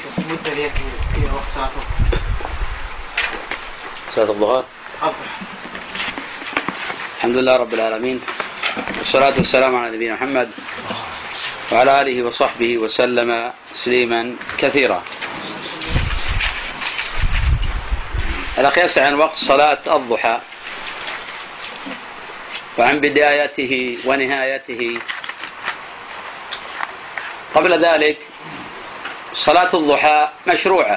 مدة ليكفي في وقت صلاة الضحى. الحمد لله رب العالمين، والصلاة والسلام على نبينا محمد وعلى آله وصحبه وسلم تسليما كثيرا. الأخ يسأل عن وقت صلاة الضحى وعن بدايته ونهايته. قبل ذلك صلاة الضحى مشروعة،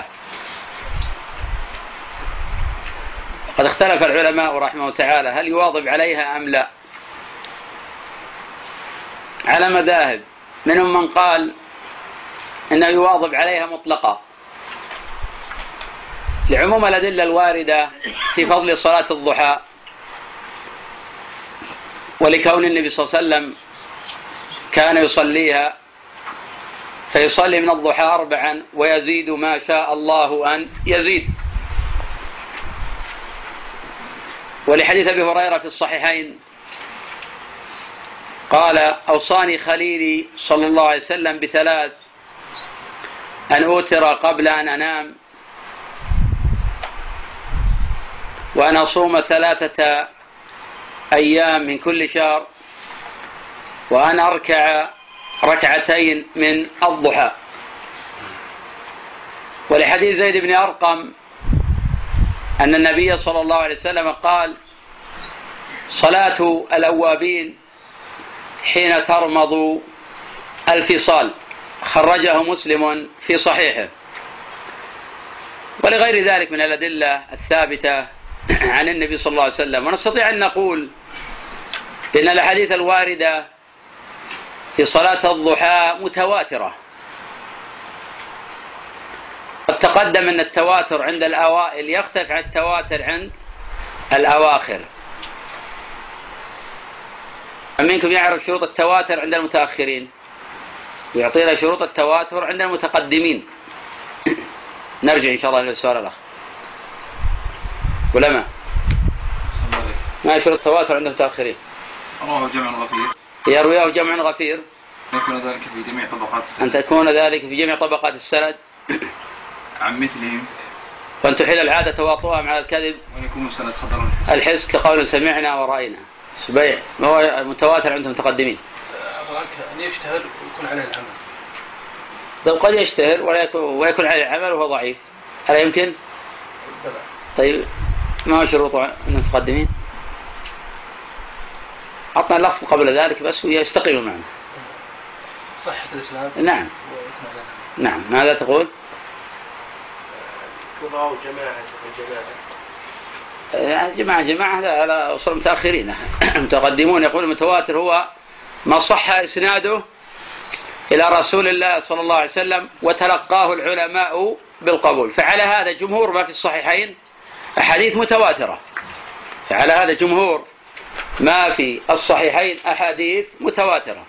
قد اختلف العلماء رحمه تعالى هل يواظب عليها أم لا، على مذاهب. منهم من قال إنه يواظب عليها مطلقا لعموم الأدلة الواردة في فضل صلاة الضحى، ولكون النبي صلى الله عليه وسلم كان يصليها، فيصلي من الضحى 4 ويزيد ما شاء الله أن يزيد. ولحديث أبي هريرة في الصحيحين قال: أوصاني خليلي صلى الله عليه وسلم ب3: أن أوتر قبل أن أنام، وأن أصوم 3 أيام من كل شهر، وأن أركع 2 من الضحى. ولحديث زيد بن أرقم أن النبي صلى الله عليه وسلم قال: صلاة الأوابين حين ترمض الفصال، خرجه مسلم في صحيحه. ولغير ذلك من الأدلة الثابتة عن النبي صلى الله عليه وسلم. ونستطيع أن نقول بأن الأحاديث الواردة في صلاة الضحى متواترة. قد تقدم أن التواتر عند الأوائل يختلف عن التواتر عند الأواخر. منكم يعرف شروط التواتر عند المتأخرين، ويعطينا شروط التواتر عند المتقدمين. نرجع إن شاء الله إلى السؤال الأخ. ولا ما شروط التواتر عند المتأخرين؟ رواه جمع غفير، يرويه جمع غفير، أن يكون ذلك في جميع طبقات السند، أن تكون ذلك في جميع طبقات السند عن مثلهم، وأن تحيل العادة تواطؤهم على الكذب، وأن يكون سند خبر الحس كقول سمعنا ورأينا. سبيع ما هو المتواتر عند المتقدمين؟ أن يجتهد ويكون عليه العمل. طيب قد يشتهر ويكون عليه العمل وهو ضعيف، هل يمكن؟ طيب ما هو شروط المتقدمين؟ أعطنا اللفظ قبل ذلك بس ويستقيم معنا. صحة الإسلام. نعم. نعم. ماذا تقول؟ كبار جماعة لا أصول متأخرين. المتقدمون يقول المتواتر هو ما صح إسناده إلى رسول الله صلى الله عليه وسلم وتلقاه العلماء بالقبول. فعلى هذا جمهور ما في الصحيحين أحاديث متواترة. فعلى هذا جمهور ما في الصحيحين أحاديث متواترة.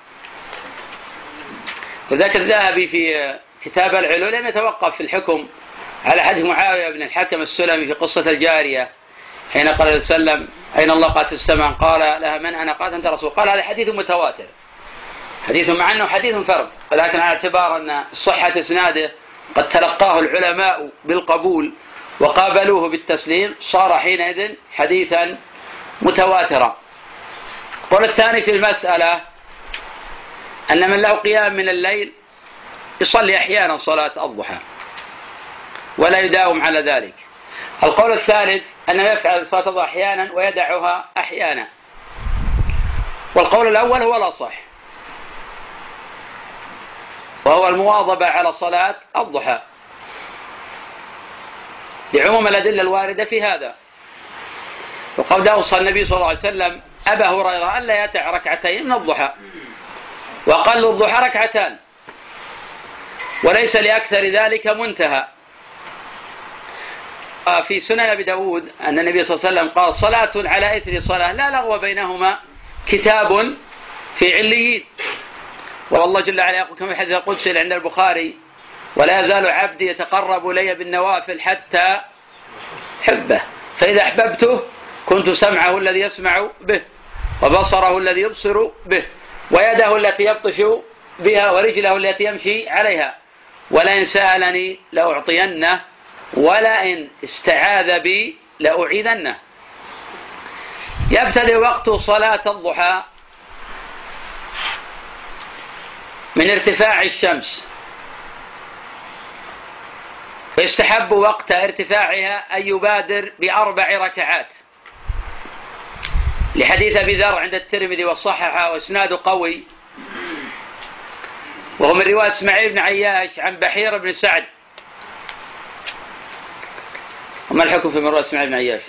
وذكر الذهبي في كتاب العلو لم يتوقف في الحكم على حديث معاوية بن الحكم السلمي في قصة الجارية حين قال السلم: أين الله؟ قالت السماء. قال لها: من أنا؟ قالت: أنت رسول. قال: هذا حديث متواتر، حديث مع أنه حديث فرد، ولكن على اعتبار أن صحة إسناده قد تلقاه العلماء بالقبول وقابلوه بالتسليم صار حينئذ حديثا متواترا. القول الثاني في المسألة أن من له قيام من الليل يصلي أحيانا صلاة الضحى ولا يداوم على ذلك. القول الثالث أنه يفعل صلاة الضحى أحيانا ويدعها أحيانا. والقول الأول هو الأصح، وهو المواظبة على صلاة الضحى لعموم الأدلة الواردة في هذا. وقد أوصى النبي صلى الله عليه وسلم أبا هريرة ألا يدع 2 من الضحى، وأقل الضحى 2، وليس لأكثر ذلك منتهى. في سنن أبي داود أن النبي صلى الله عليه وسلم قال: صلاة على إثر صلاة لا لغو بينهما كتاب في عليين. والله جل وعلا يقول كما في الحديث القدسي عند البخاري: ولا يزال عبدي يتقرب إلي بالنوافل حتى حبه، فإذا أحببته كنت سمعه الذي يسمع به، وبصره الذي يبصر به، ويده التي يبطش بها، ورجله التي يمشي عليها، ولئن سألني لأعطينه ولئن استعاذ بي لأعيذنه. يبتدئ وقت صلاة الضحى من ارتفاع الشمس، فيستحب وقت ارتفاعها أن يبادر ب4 ركعات، لحديث أبي ذر عند الترمذي وصححه واسناده قوي، وهو من رواية إسماعيل بن عياش عن بحير بن سعد. وما الحكم في رواية إسماعيل بن عياش؟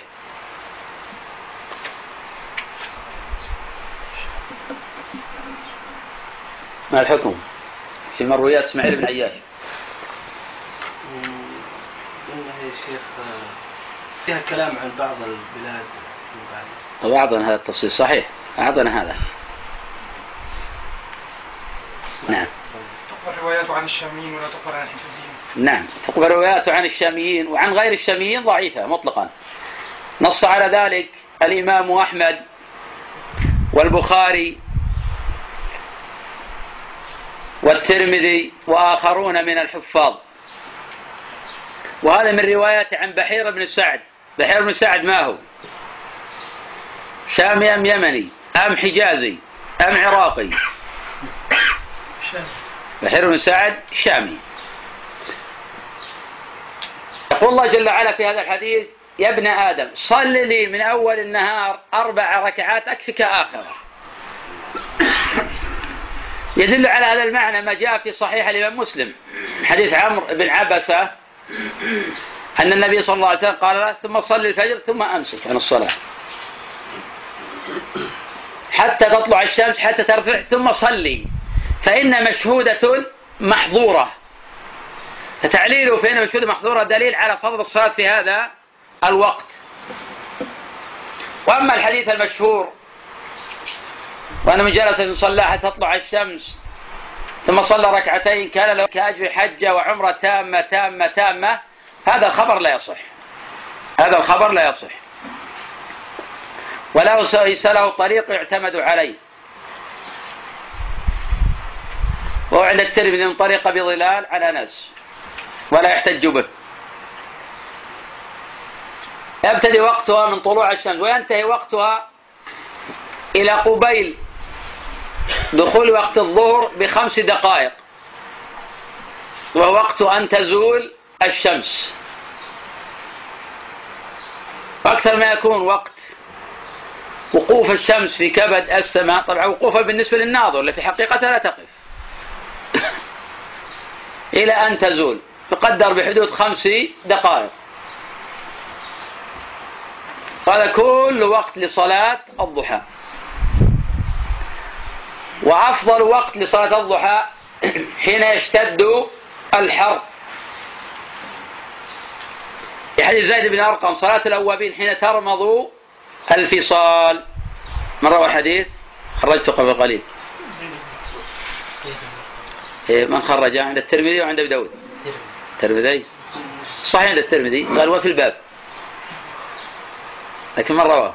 ما الحكم في مرويات إسماعيل بن عياش؟ قلنا يا شيخ فيها كلام عن بعض البلاد. طب أعطنا هذا التفصيل صحيح، أعطنا هذا. نعم. تقبل رواياته عن الشاميين ولا تقبل عن الحجازيين؟ نعم، تقبل رواياته عن الشاميين وعن غير الشاميين ضعيفة مطلقا. نص على ذلك الإمام أحمد والبخاري والترمذي وآخرون من الحفاظ. وهذا من رواية عن بحير بن سعد. بحير بن سعد ما هو؟ شامي أم يمني أم حجازي أم عراقي؟ بحير بن سعد شامي. يقول الله جل وعلا في هذا الحديث: يا ابن آدم صل لي من أول النهار 4 ركعات أكفك آخرة. يدل على هذا المعنى ما جاء في صحيح الإمام مسلم حديث عمرو بن عبسة أن النبي صلى الله عليه وسلم قال له: ثم صل الفجر ثم أمسك عن الصلاة حتى تطلع الشمس حتى ترفع ثم صلي فإن مشهودة محظورة. فتعليله فإن مشهودة محظورة دليل على فضل الصلاة في هذا الوقت. وأما الحديث المشهور وأن من جلس صلى حتى تطلع الشمس ثم صلى ركعتين كان له كأجر حجة وعمرة تامة تامة تامة، هذا الخبر لا يصح. هذا الخبر لا يصح، وليس له طريق يعتمد عليه. وهو عند الترمذي من طريق أبي ظلال عن أنس ولا يحتج به. يبتدي وقتها من طلوع الشمس وينتهي وقتها إلى قبيل دخول وقت الظهر ب5 دقائق، وهو وقت أن تزول الشمس. أكثر ما يكون وقت وقوف الشمس في كبد السماء، طبعا وقوفها بالنسبة للناظر التي في حقيقتها لا تقف إلى أن تزول، تقدر بحدود 5 دقائق. هذا كل وقت لصلاة الضحى. وأفضل وقت لصلاة الضحى حين يشتد الحر، في حديث زيد بن أرقم: صلاة الأوابين حين ترمض الفصال. من روى الحديث؟ خرجته قبل قليل. من خرج؟ عند الترمذي وعند أبي داود. الترمذي صحيح عند الترمذي، قال وفي الباب، لكن من رواه؟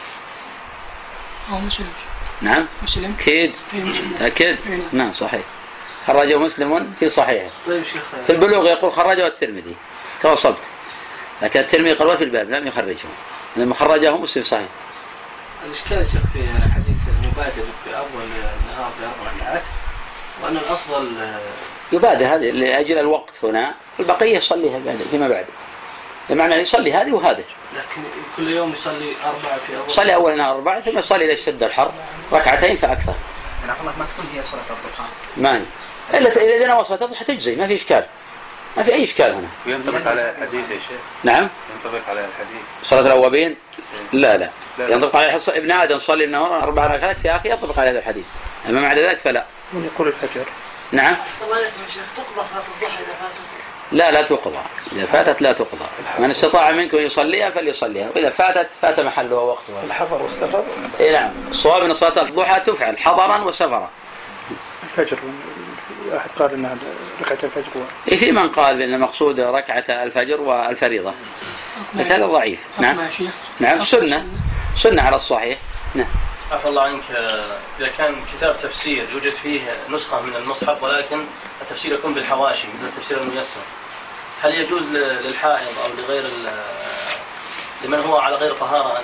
مسلم. نعم مسلم. أكيد أكيد. نعم صحيح، خرجه مسلم في صحيحه. في البلوغ يقول خرجه الترمذي توصلت، لكن الترمذي قال وفي الباب لم يخرجه، لما خرجه مسلم صحيح. الإشكال شيخ في حديث المبادر في أول النهار ب4 ركعات، وأن الأفضل يبادر هذه لأجل الوقت هنا، البقية يصليها بعد فيما بعد، بمعنى يصلي هذه وهذه. لكن كل يوم يصلي 4 في أول، يصلي أول نهار 4 ثم يصلي إذا اشتد الحر 2 فأكثر. ما تكون هي صلاة الضحى. ما إلا إذا نوى صلاة الضحى تجزي، ما في إشكال، ما في أي إشكال هنا. وينطبق على الحديث يا شيخ؟ نعم ينطبق على الحديث صلاة الأوابين؟ لا ينطبق على ابن آدم صلي النهار 4 ركعات في آخر، ينطبق على هذا الحديث. أما بعد ذلك فلا. يقول الفجر. نعم. تقضى صلاة الضحى إذا فاتت؟ لا تقضى، إذا فاتت لا تقضى. من استطاع منكم يصليها فليصليها، وإذا فاتت فات محلها ووقتها. الحضر والسفر. نعم، الصواب أن صلاة الضحى تفعل حضرا وسفرا. الفجر واحد قال أنها ركعة الفجر في من قال بأن المقصود ركعة الفجر والفريضة، لكن هذا ضعيف. نعم سنة على الصحيح. نعم. عفى الله عنك، إذا كان كتاب تفسير يوجد فيه نسخة من المصحف ولكن التفسير يكون بالحواشي مثل التفسير الميسر، هل يجوز للحائض أو لغير لمن هو على غير طهارة أن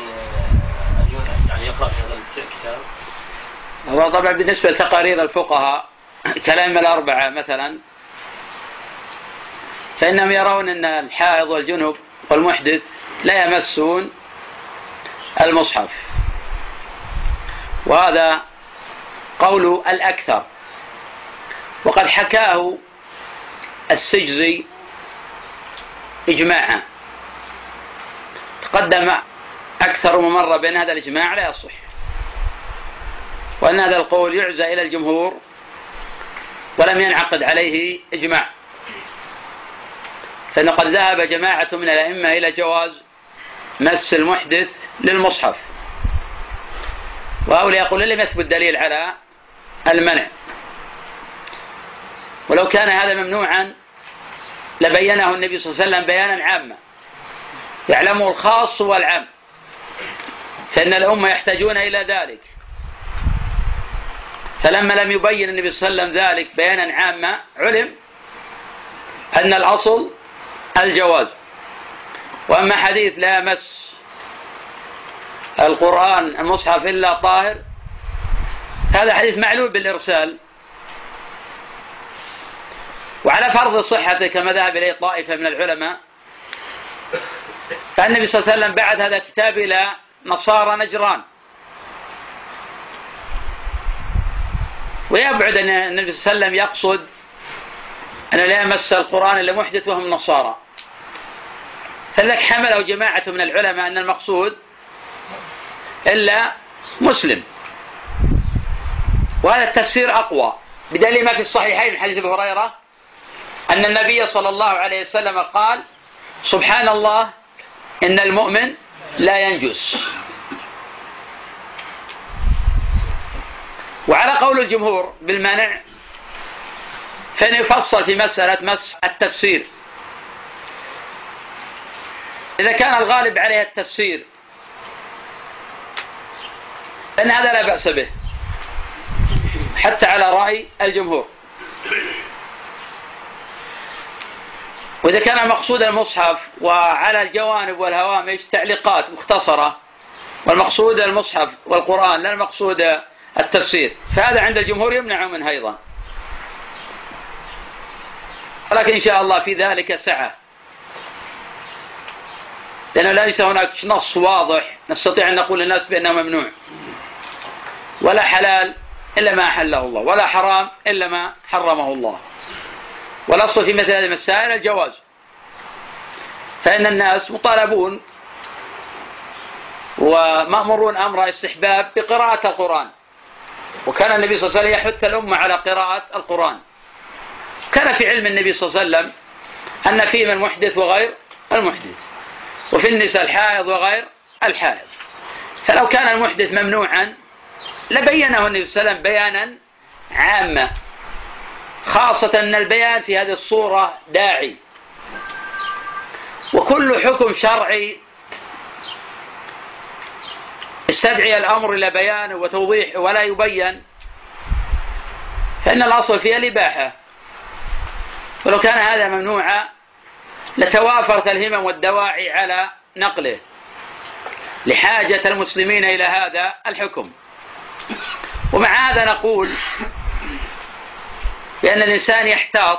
يعني يقرأ في هذا الكتاب؟ هو طبعا بالنسبة لتقارير الفقهاء كلام الأربعة مثلا، فإنهم يرون أن الحائض والجنب والمحدث لا يمسون المصحف، وهذا قول الأكثر، وقد حكاه السجزي إجماعا، تقدم أكثر من مرة بأن هذا الإجماع لا يصح، وأن هذا القول يعزى إلى الجمهور ولم ينعقد عليه إجماع، فإن قد ذهب جماعة من الأئمة إلى جواز مس المحدث للمصحف، وهؤلاء يقولون لم يثبت دليل على المنع، ولو كان هذا ممنوعا لبينه النبي صلى الله عليه وسلم بيانا عاما يعلمه الخاص والعام، فإن الأمة يحتاجون إلى ذلك، فلما لم يبين النبي صلى الله عليه وسلم ذلك بيانا عاما علم أن الأصل الجواز. وأما حديث لا يمس القرآن المصحف إلا طاهر، هذا حديث معلول بالإرسال، وعلى فرض صحته كما ذهب إليه طائفة من العلماء، فالنبي صلى الله عليه وسلم بعث هذا الكتاب إلى نصارى نجران، ويبعد أن النبي صلى الله عليه وسلم يقصد أن لا يمس القرآن إلا محدث وهم نصارى، فلذلك حمله جماعة من العلماء أن المقصود إلا مسلم، وهذا التفسير أقوى بدليل ما في الصحيحين من حديث أبي هريرة أن النبي صلى الله عليه وسلم قال: سبحان الله إن المؤمن لا ينجس. وعلى قول الجمهور بالمنع، فإن يفصل في مسألة مس التفسير، إذا كان الغالب عليه التفسير فإن هذا لا بأس به حتى على رأي الجمهور. وإذا كان مقصود المصحف وعلى الجوانب والهوامش تعليقات مختصرة، والمقصود المصحف والقرآن لا المقصود التفسير، فهذا عند الجمهور يمنع منه أيضا، ولكن إن شاء الله في ذلك سعة، لأنه ليس هناك نص واضح نستطيع أن نقول للناس بأنه ممنوع، ولا حلال إلا ما أحله الله، ولا حرام إلا ما حرمه الله، والأصل في مثل هذه المسائل الجواز، فإن الناس مطالبون ومأمورون أمر استحباب بقراءة القرآن، وكان النبي صلى الله عليه وسلم يحث الأمة على قراءة القرآن، كان في علم النبي صلى الله عليه وسلم أن فيه من محدث وغير المحدث، وفي النساء الحائض وغير الحائض، فلو كان المحدث ممنوعا لبينه النبي صلى الله عليه وسلم بيانا عاما، خاصة أن البيان في هذه الصورة داعي، وكل حكم شرعي استدعي الأمر إلى بيان وتوضيح ولا يبين فإن الأصل فيها الإباحة، ولو كان هذا ممنوعا لتوافرت الهمم والدواعي على نقله لحاجة المسلمين إلى هذا الحكم. ومع هذا نقول بأن الإنسان يحتاط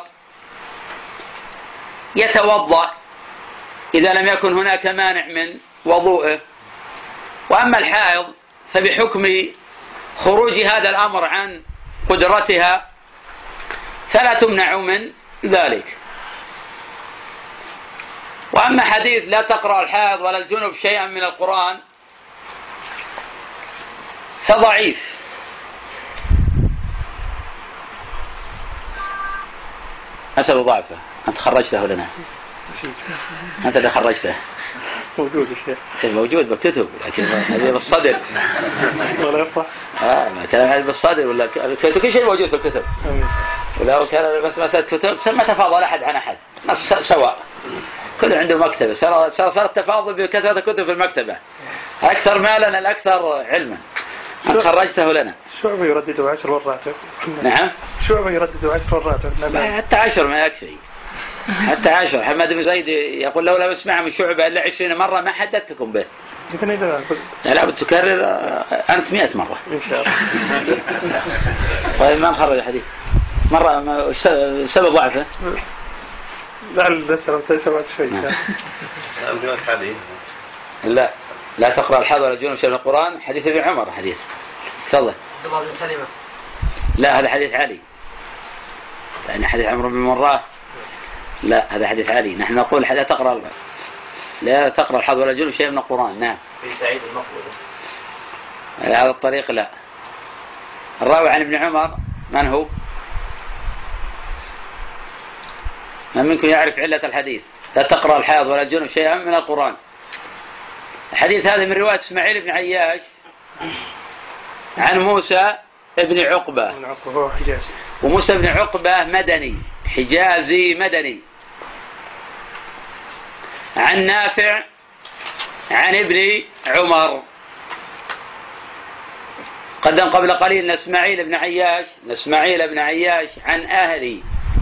يتوضأ إذا لم يكن هناك مانع من وضوءه، وأما الحائض فبحكم خروج هذا الأمر عن قدرتها فلا تمنع من ذلك. وأما حديث لا تقرأ الحائض ولا الجنب شيئا من القرآن فضعيف، أسأل ضعفه. أنت خرجته لنا؟ أنت اللي خرجته؟ موجود الشيخ. موجود بكتب، لكن هذه بالصدر. ولا يفرح. كلام هذا بالصدر ولا كل شيء موجود في الكتب. ولو كان بس مسألة كتب ما تفاضل أحد عن أحد، سواء كل عنده مكتبة، صار التفاضل بكثرة الكتب في المكتبة، أكثر مالا الأكثر علما. أن خرجته لنا. شعبة يردده 10 مرات. نعم. شعبة يردده 10 مرات. حتى 10 ما يكفي. حتى 10. حماد بن زيد يقول لو لم اسمع من شعبة إلا 20 مرة ما حدثتكم به. لا بتكرر أنت 100 مرة. إن شاء الله. طيب ما نخرج الحديث مرة سبب ضعفه. لعل نسأل تشوات شوي. لا تقرأ الحظ ولا الجنوب شيء من القرآن. حديث ابن عمر حديث. تفضل. عبد الله بن سلمة. لا هذا حديث علي. يعني حديث عمرو بن مراه. لا هذا حديث علي. نحن نقول لا تقرأ الحظ ولا الجنوب شيء من القرآن. نعم. في سعيد المقبول. على هذا الطريق لا. الراوي عن ابن عمر من هو؟ من منكم يعرف علة الحديث؟ لا تقرأ الحائض ولا الجنوب شيئا من القرآن. الحديث هذا من رواية إسماعيل بن عياش عن موسى بن عقبة. وموسى بن عقبة مدني حجازي مدني. عن نافع عن ابن عمر. قدم قبل قليل إسماعيل بن عياش عن أهل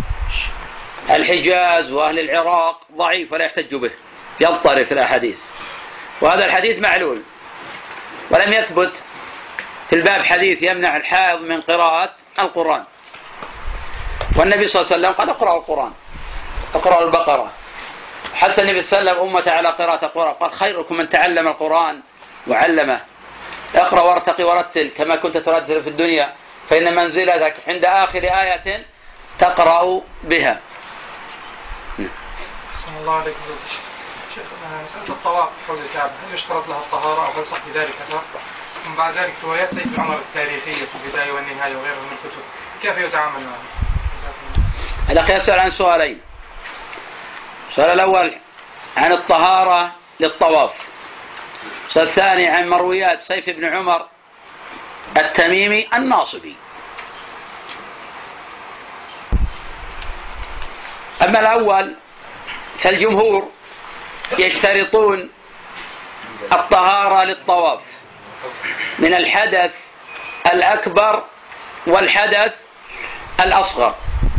الحجاز وأهل العراق ضعيف ولا يحتج به، يضطرب في الأحاديث، وهذا الحديث معلول. ولم يثبت في الباب حديث يمنع الحائض من قراءة القرآن. والنبي صلى الله عليه وسلم قد أقرأ القرآن، أقرأ البقرة، حتى النبي صلى الله عليه وسلم أمته على قراءة القرآن، قال خيركم من تعلم القرآن وعلمه. اقرأ وارتقي ورتل كما كنت ترتل في الدنيا، فإن منزلتك عند آخر آية تقرأ بها. صلى الله عليه وسلم. شيخ مسألة الطواف حول الكعبة هل يشترط لها الطهارة أو هل صح بذلك؟ ومن بعد ذلك روايات سيد عمر التاريخية في البداية والنهاية وغيرها من الكتب كيف يتعامل معها؟ الأخ يسأل عن سؤالين. السؤال الأول عن الطهارة للطواف. السؤال الثاني عن مرويات سيف بن عمر التميمي الناصبي. أما الأول فالجمهور يشترطون الطهارة للطواف من الحدث الأكبر والحدث الأصغر،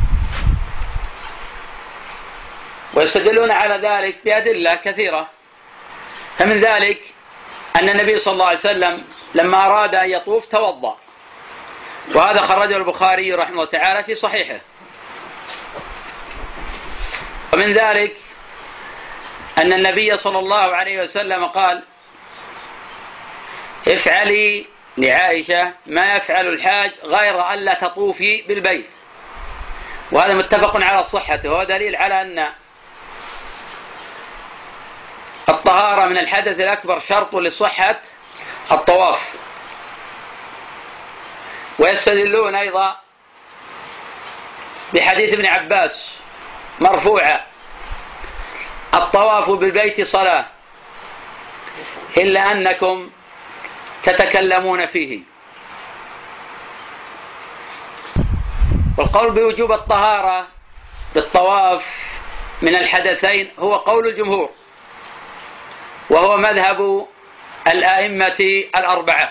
ويستدلون على ذلك بأدلة كثيرة. فمن ذلك أن النبي صلى الله عليه وسلم لما أراد أن يطوف توضأ، وهذا خرجه البخاري رحمه الله تعالى في صحيحه. ومن ذلك أن النبي صلى الله عليه وسلم قال افعلي لعائشة ما يفعل الحاج غير أن لا تطوفي بالبيت، وهذا متفق على صحته، وهو دليل على أن الطهارة من الحدث الأكبر شرط لصحة الطواف. ويستدلون أيضا بحديث ابن عباس مرفوعا الطواف بالبيت صلاة إلا أنكم تتكلمون فيه. والقول بوجوب الطهارة بالطواف من الحدثين هو قول الجمهور، وهو مذهب الأئمة الأربعة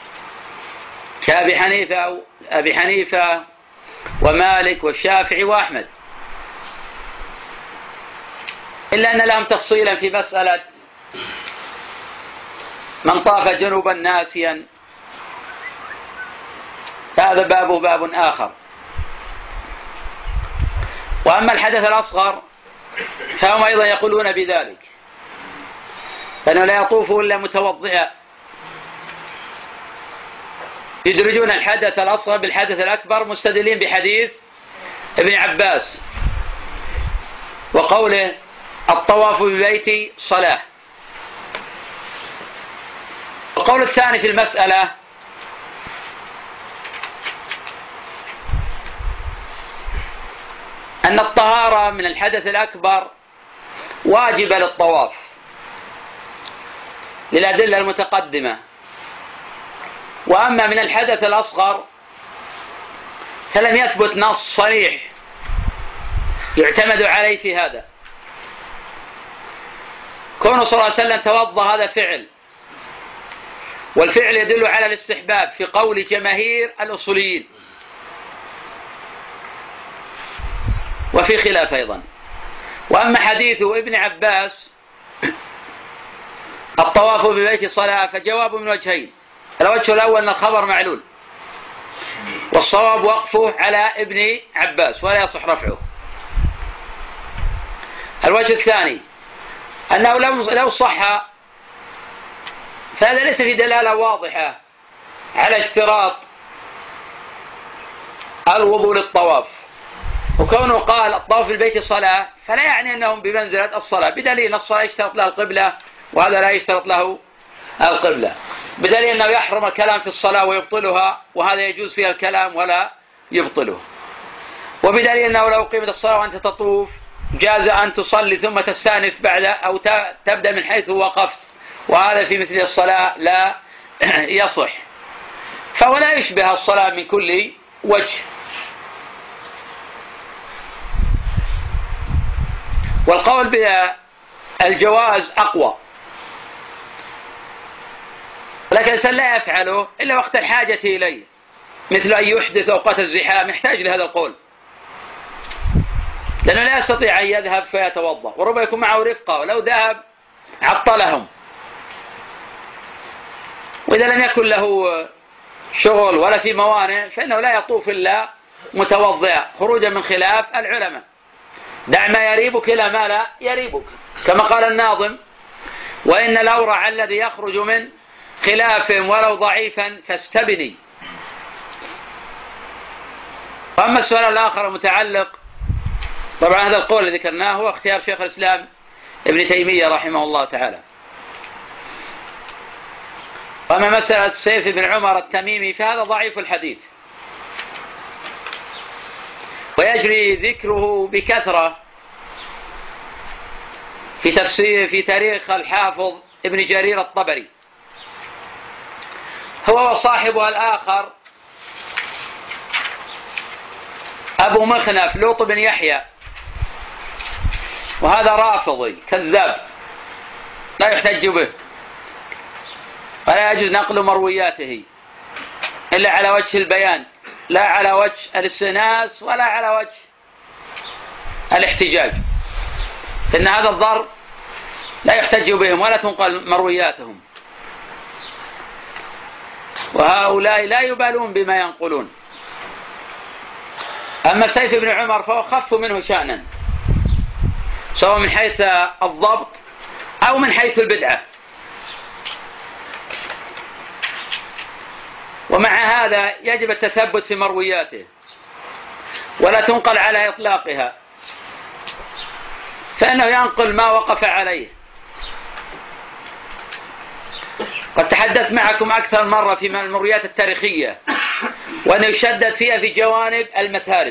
كأبي حنيفة ومالك والشافعي وأحمد، إلا أن لهم تفصيلا في مسألة من طاف جنوبا ناسيا، فهذا باب آخر. وأما الحدث الأصغر فهم أيضا يقولون بذلك، فإنه لا يطوف إلا متوضئا، يدرجون الحدث الأصغر بالحدث الأكبر مستدلين بحديث ابن عباس وقوله الطواف بالبيت صلاة. القول الثاني في المسألة أن الطهارة من الحدث الأكبر واجبة للطواف للأدلة المتقدمة، وأما من الحدث الأصغر فلم يثبت نص صريح يعتمد عليه في هذا. كونه صلى الله عليه وسلم توضأ هذا فعل، والفعل يدل على الاستحباب في قول جماهير الأصوليين، وفي خلاف أيضا. وأما حديث ابن عباس الطواف ببيت صلاة فجواب من وجهين: الوجه الأول أن الخبر معلول، والصواب وقفه على ابن عباس ولا يصح رفعه. الوجه الثاني أنه لو صح فهذا ليس في دلالة واضحة على اشتراط الوضوء للطواف، وكونه قال الطواف في البيت صلاة فلا يعني أنهم بمنزلة الصلاة، بدليل الصلاة يشترط لها القبلة وهذا لا يشترط له القبلة، بدليل أنه يحرم الكلام في الصلاة ويبطلها وهذا يجوز فيها الكلام ولا يبطله، وبدليل أنه لو قيمت الصلاة وأنت تطوف جاز أن تصلي ثم تستأنف بعد أو تبدأ من حيث وقفت، وهذا في مثل الصلاة لا يصح، فهو لا يشبه الصلاة من كل وجه. والقول بالجواز أقوى، لكن الإنسان لا يفعله إلا وقت الحاجة إليه، مثل أن يحدث أوقات الزحام يحتاج لهذا القول، لأنه لا يستطيع أن يذهب فيتوضأ، وربما يكون معه رفقة ولو ذهب عطلهم، وإذا لم يكن له شغل ولا في موانع فإنه لا يطوف إلا متوضئا، خروجا من خلاف العلماء: دع ما يريبك إلى ما لا يريبك، كما قال الناظم: وإن الأورع الذي يخرج من خلاف ولو ضعيفا فاستبني. وأما السؤال الآخر متعلق، طبعا هذا القول الذي ذكرناه هو اختيار شيخ الإسلام ابن تيمية رحمه الله تعالى. وأما مسألة سيف بن عمر التميمي فهذا ضعيف الحديث، ويجري ذكره بكثرة في تفسير في تاريخ الحافظ ابن جرير الطبري، هو وصاحبه الآخر أبو مخنف لوط بن يحيى، وهذا رافضي كذاب لا يحتج به ولا يجوز نقل مروياته إلا على وجه البيان لا على وجه الاستئناس ولا على وجه الاحتجاج، فإن هذا الضرب لا يحتج بهم ولا تنقل مروياتهم، وهؤلاء لا يبالون بما ينقلون. أما سيف بن عمر فهو خف منه شأنا، سواء من حيث الضبط أو من حيث البدعة، ومع هذا يجب التثبت في مروياته ولا تنقل على إطلاقها، فإنه ينقل ما وقف عليه. قد تحدثت معكم أكثر مرة في المرويات التاريخية، وأنه يشدد فيها في جوانب المثالب،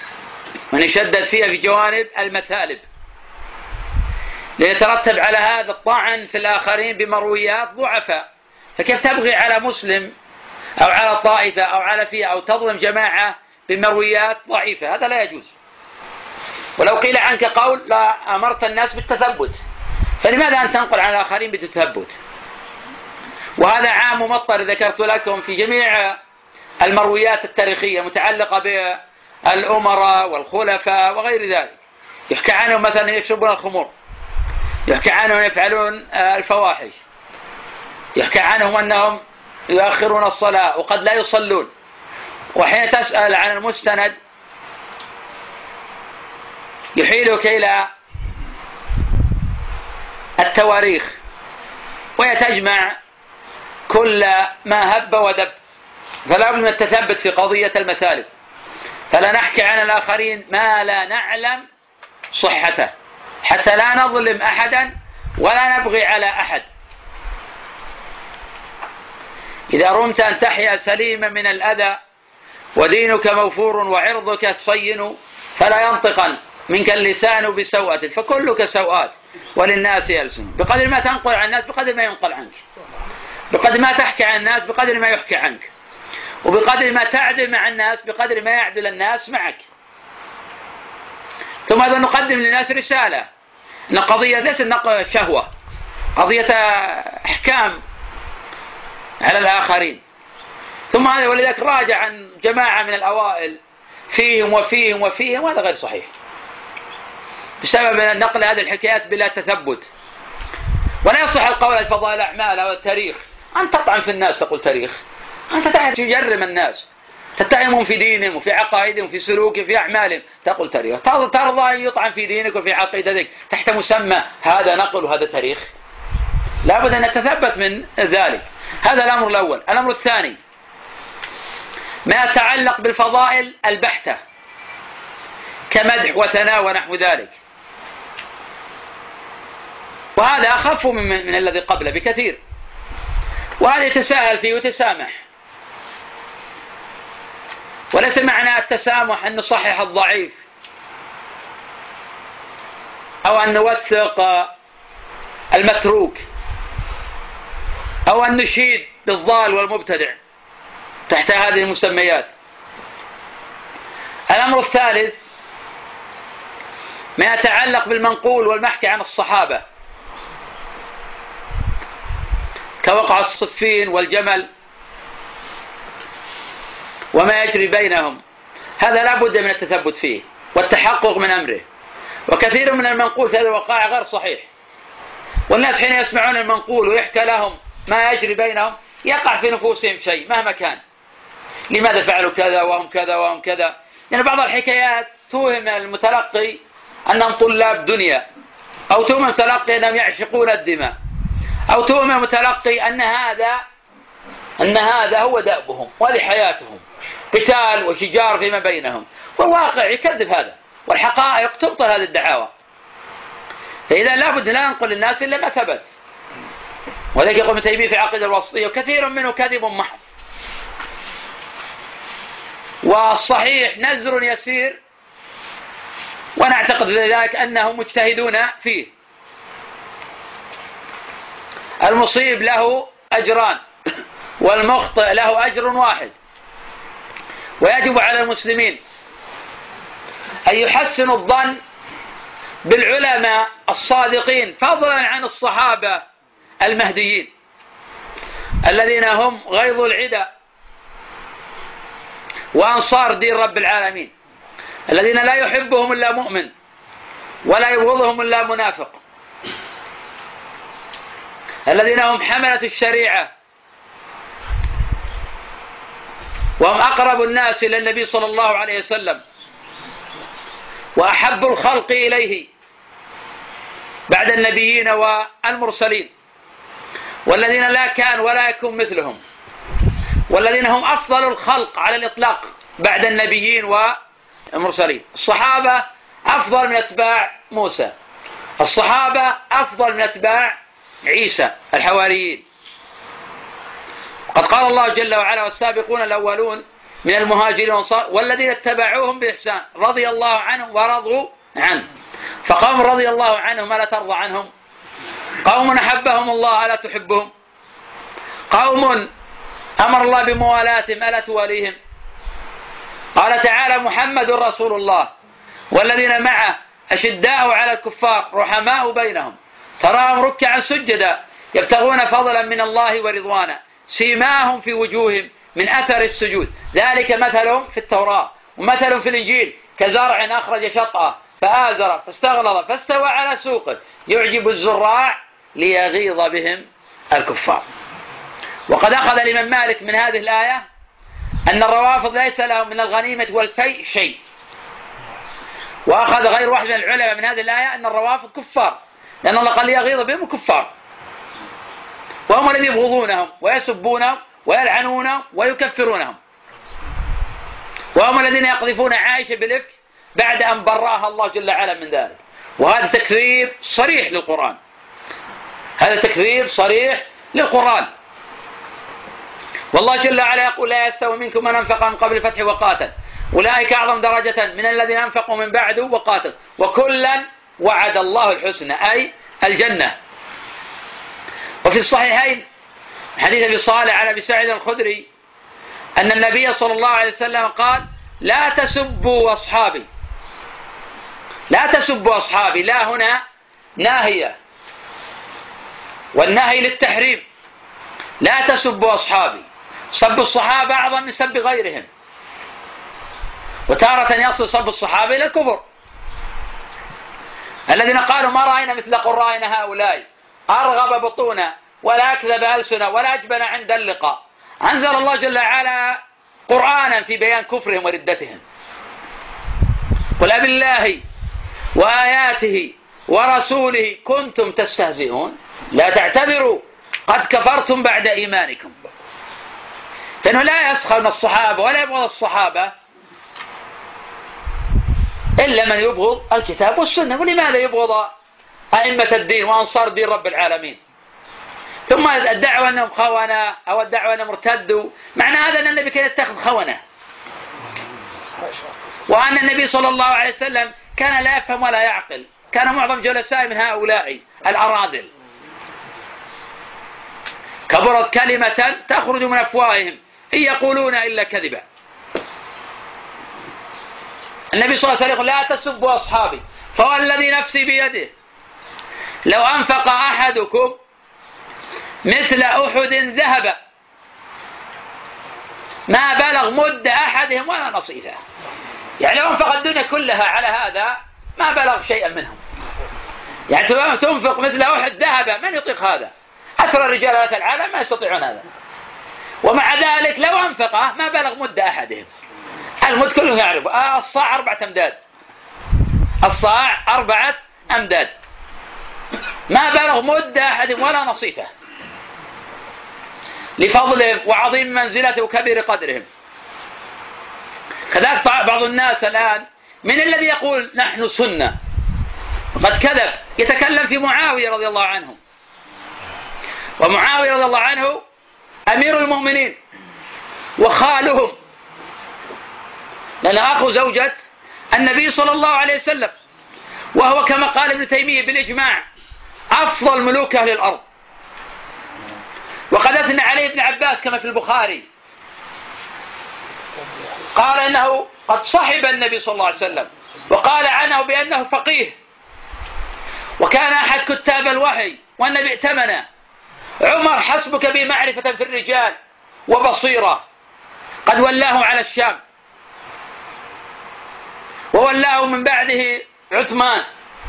ليترتب على هذا الطعن في الآخرين بمرويات ضعفاء، فكيف تبغي على مسلم أو على طائفة أو على فئة أو تظلم جماعة بمرويات ضعيفة؟ هذا لا يجوز. ولو قيل عنك قول لا أمرت الناس بالتثبت، فلماذا أن تنقل على الآخرين بالتثبت؟ وهذا عام ممطر ذكرت لكم في جميع المرويات التاريخية متعلقة بالأمراء والخلفاء وغير ذلك. يحكى عنهم مثلا يشربون الخمور، يحكى عنهم يفعلون الفواحش، يحكى عنهم أنهم يؤخرون الصلاة وقد لا يصلون. وحين تسأل عن المستند يحيلك إلى التواريخ، ويتجمع كل ما هب ودب، فلا بد من التثبت في قضية المثالب، فلا نحكي عن الآخرين ما لا نعلم صحته حتى لا نظلم أحدا ولا نبغي على أحد. إذا رمت أن تحيا سليما من الأذى ودينك موفور وعرضك صين، فلا ينطقا منك اللسان بسوءة، فكلك سوءات وللناس يلسن. بقدر ما تنقل عن الناس بقدر ما ينقل عنك، بقدر ما تحكي عن الناس بقدر ما يحكي عنك، وبقدر ما تعدل مع الناس بقدر ما يعدل الناس معك. ثم هذا نقدم للناس رسالة أن قضية ليست شهوة، قضية أحكام على الآخرين. ثم هذا ولذلك راجع عن جماعة من الأوائل فيهم وفيهم وفيهم، وهذا غير صحيح بسبب نقل هذه الحكايات بلا تثبت. ولا يصح القول الفضائل الأعمال أو التاريخ. أنت تطعن في الناس تقول تاريخ، أنت تجرم الناس، تتهمهم في دينهم وفي عقائدهم وفي سلوكهم وفي أعمالهم تقول تاريخ. ترضى أن يطعن في دينك وفي عقيدتك تحت مسمى هذا نقل وهذا تاريخ؟ لابد أن نتثبت من ذلك. هذا الأمر الأول. الأمر الثاني ما يتعلق بالفضائل البحتة كمدح وثناء ونحو ذلك، وهذا أخف من الذي قبله بكثير، وهذا يتساهل فيه وتسامح. وليس معنى التسامح أن نصحح الضعيف أو أن نوثق المتروك أو أن نشيد بالضال والمبتدع تحت هذه المسميات. الأمر الثالث ما يتعلق بالمنقول والمحكي عن الصحابة كوقع الصفين والجمل وما يجري بينهم، هذا لا بد من التثبت فيه والتحقق من أمره. وكثير من المنقول في هذه الوقائع غير صحيح، والناس حين يسمعون المنقول ويحكى لهم ما يجري بينهم يقع في نفوسهم شيء مهما كان. لماذا فعلوا كذا وهم كذا وهم كذا؟ لأن بعض الحكايات توهم المتلقي أنهم طلاب دنيا، أو توهم المتلقي أنهم يعشقون الدماء، أو توهم المتلقي أن هذا هو دأبهم وهذه حياتهم، قتال وشجار فيما بينهم. والواقع يكذب هذا، والحقائق تبطل هذه الدعاوى. فإذا لابد لا ننقل للناس إلا ما ثبت. وذلك يقول ابن تيمية في عقيدة الوسطية وكثير منه كذب محض، والصحيح نزر يسير، ونعتقد لذلك أنهم مجتهدون فيه. المصيب له أجران والمخطئ له أجر واحد. ويجب على المسلمين أن يحسنوا الظن بالعلماء الصادقين فضلا عن الصحابة المهديين الذين هم غيظ العدا وأنصار دين رب العالمين، الذين لا يحبهم إلا مؤمن ولا يبغضهم إلا منافق، الذين هم حملة الشريعة وهم أقرب الناس إلى النبي صلى الله عليه وسلم وأحب الخلق إليه بعد النبيين والمرسلين، والذين لا كان ولا يكون مثلهم، والذين هم أفضل الخلق على الإطلاق بعد النبيين والمرسلين. الصحابة أفضل من أتباع موسى، الصحابة أفضل من أتباع عيسى الحواريين. قد قال الله جل وعلا: والسابقون الأولون من المهاجرين والأنصار والذين اتبعوهم بإحسان رضي الله عنهم ورضوا عنه. فقوم رضي الله عنهم ألا ترضى عنهم؟ قوم أحبهم الله ألا تحبهم؟ قوم أمر الله بموالاتهم ألا تواليهم؟ قال تعالى: محمد رسول الله والذين معه أشداء على الكفار رحماء بينهم تراهم ركعا سجدا يبتغون فضلا من الله ورضوانا سيماهم في وجوههم من أثر السجود ذلك مثلهم في التوراة ومثلهم في الإنجيل كزرع أخرج شطأه فآزر فاستغلظ فاستوى على سوقه يعجب الزراع ليغيظ بهم الكفار. وقد أخذ الإمام مالك من هذه الآية أن الروافض ليس لهم من الغنيمة والفيء شيء، وأخذ غير واحد من العلماء من هذه الآية أن الروافض كفار، لأن الله قال ليغيظ بهم الكفار، وهم الذين يبغضونهم ويسبونهم ويلعنونهم ويكفرونهم، وهم الذين يقذفون عائشة بالإفك بعد أن براها الله جل وعلا من ذلك. وهذا تكذيب صريح للقرآن، هذا تكذيب صريح للقرآن. والله جل وعلا يقول: لا يستوي منكم من أنفق من قبل الفتح وقاتل أولئك أعظم درجة من الذين أنفقوا من بعد وقاتل وكلا وعد الله الحسنى أي الجنة. وفي الصحيحين حديث أبي صالح عن أبي سعيد الخدري أن النبي صلى الله عليه وسلم قال: لا تسبوا أصحابي، لا تسبوا أصحابي. لا هنا ناهية، والنهي للتحريم، لا تسبوا أصحابي. سب الصحابة أعظم من سب غيرهم، وتارة يصل سب الصحابة إلى الكفر. الذين قالوا ما رأينا مثل قرائنا هؤلاء أرغب بطونا ولا أكذب ألسنا ولا أجبن عند اللقاء، أنزل الله جل وعلا قرآنا في بيان كفرهم وردتهم. قل أبالله وآياته ورسوله كنتم تستهزئون لا تعتذروا قد كفرتم بعد إيمانكم. فإنه لا يسخر من الصحابة ولا يبغض الصحابة إلا من يبغض الكتاب والسنة. ولماذا يبغض أئمة الدين وأنصار دين رب العالمين؟ ثم الدعوة أنهم خونة أو الدعوة أنهم ارتدوا، معنى هذا أن النبي كان يتخذ خونة، وأن النبي صلى الله عليه وسلم كان لا يفهم ولا يعقل. كان معظم جلساء من هؤلاء الأراذل. كبرت كلمة تخرج من أفواههم إن يقولون إلا كذبا. النبي صلى الله عليه وسلم لا تسبوا أصحابي فوالذي نفسي بيده لو أنفق أحدكم مثل أحد ذهب ما بلغ مد أحدهم ولا نصيفه. يعني لو أنفق الدنيا كلها على هذا ما بلغ شيئا منهم. يعني تنفق مثل أحد ذهب، من يطيق هذا؟ أكثر الرجال في العالم ما يستطيعون هذا، ومع ذلك لو أنفقه ما بلغ مد أحدهم. المد كله يعرف الصاع 4 أمداد، الصاع 4 أمداد، ما بلغ مد أحد ولا نصيفه، لفضله وعظيم منزلته وكبير قدرهم. كذلك بعض الناس الآن من الذي يقول نحن سنة قد كذب، يتكلم في معاوية رضي الله عنه، ومعاوية رضي الله عنه أمير المؤمنين وخالهم، لأن أخو زوجة النبي صلى الله عليه وسلم، وهو كما قال ابن تيمية بالإجماع أفضل ملوك أهل الأرض. وقد أثنى عليه ابن عباس كما في البخاري، قال إنه قد صحب النبي صلى الله عليه وسلم، وقال عنه بأنه فقيه، وكان أحد كتاب الوحي والنبي ائتمنه. عمر حسبك بمعرفة في الرجال وبصيرة، قد ولاه على الشام، وولاه من بعده عثمان.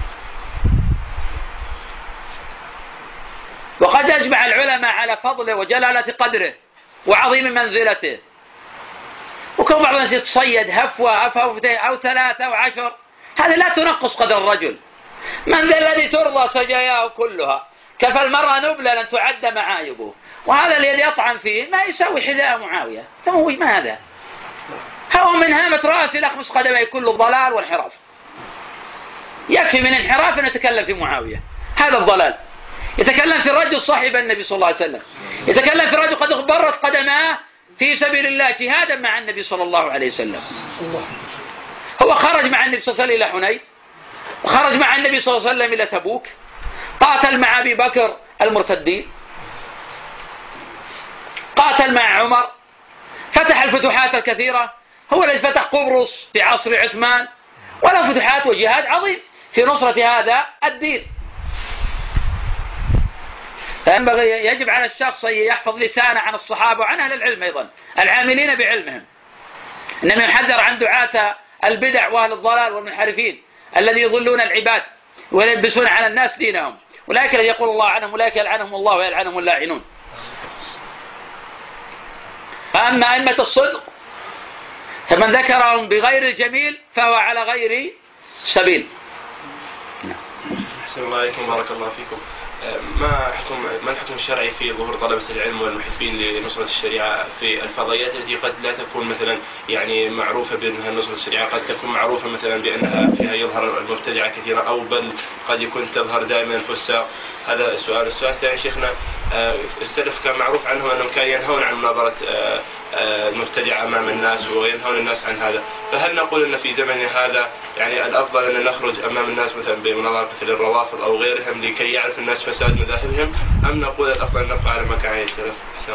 وقد أجمع العلماء على فضله وجلالة قدره وعظيم منزلته. وكون بعض الناس يتصيد هفوة أو 3 أو 10، هذا لا تنقص قدر الرجل. من ذا الذي ترضى سجاياه كلها؟ كفى المرأة نبلا أن تعد معايبه. وهذا الذي يطعن فيه ما يساوي حذاء معاوية، فهو ما هذا؟ هو من هامة رأس إلى 5 قدمي كل الضلال والانحراف. يكفي من انحراف أن يتكلم في معاوية، هذا الضلال. يتكلم في الرجل صاحب النبي صلى الله عليه وسلم، يتكلم في الرجل قد اغبرت قدماه في سبيل الله جهادا مع النبي صلى الله عليه وسلم. هو خرج مع النبي صلى الله عليه وسلم إلى حنين، وخرج مع النبي صلى الله عليه وسلم إلى تبوك، قاتل مع أبي بكر المرتدين، قاتل مع عمر، فتح الفتوحات الكثيرة، هو الذي فتح قبرص في عصر عثمان، وله فتوحات وجهاد عظيم في نصرة هذا الدين. فينبغي يجب على الشخص أن يحفظ لسانه عن الصحابة وعن أهل العلم أيضا العاملين بعلمهم. إنما يحذر عن دعاة البدع وأهل الضلال والمنحرفين الذي يضلون العباد ويلبسون على الناس دينهم، أولئك الذين يقول الله عنهم أولئك يلعنهم الله ويلعنهم اللاعنون. أما أئمة الصدق فمن ذكرهم بغير الجميل فهو على غير سبيل. أحسن الله عليكم، بارك الله فيكم. ما الحكم الشرعي في ظهور طلبة العلم والمحبين لنصرة الشريعة في الفضائيات التي قد لا تكون مثلا يعني معروفة بأنها نصرة الشريعة، قد تكون معروفة مثلا بأنها فيها يظهر المبتدعة كثيرا، أو بل قد يكون تظهر دائما الفساق؟ هذا السؤال. السؤال الثاني شيخنا، السلف كان معروف عنهم أنهم كانوا ينهون عن مناظرة المبتدع أمام الناس وينهون الناس عن هذا، فهل نقول أن في زمن هذا يعني الأفضل أن نخرج أمام الناس مثلا بمناظرة مثل الروافض أو غيرهم لكي يعرف الناس فساد مذاهبهم، أم نقول الأفضل أن نبقى على ما كان عليه السلف؟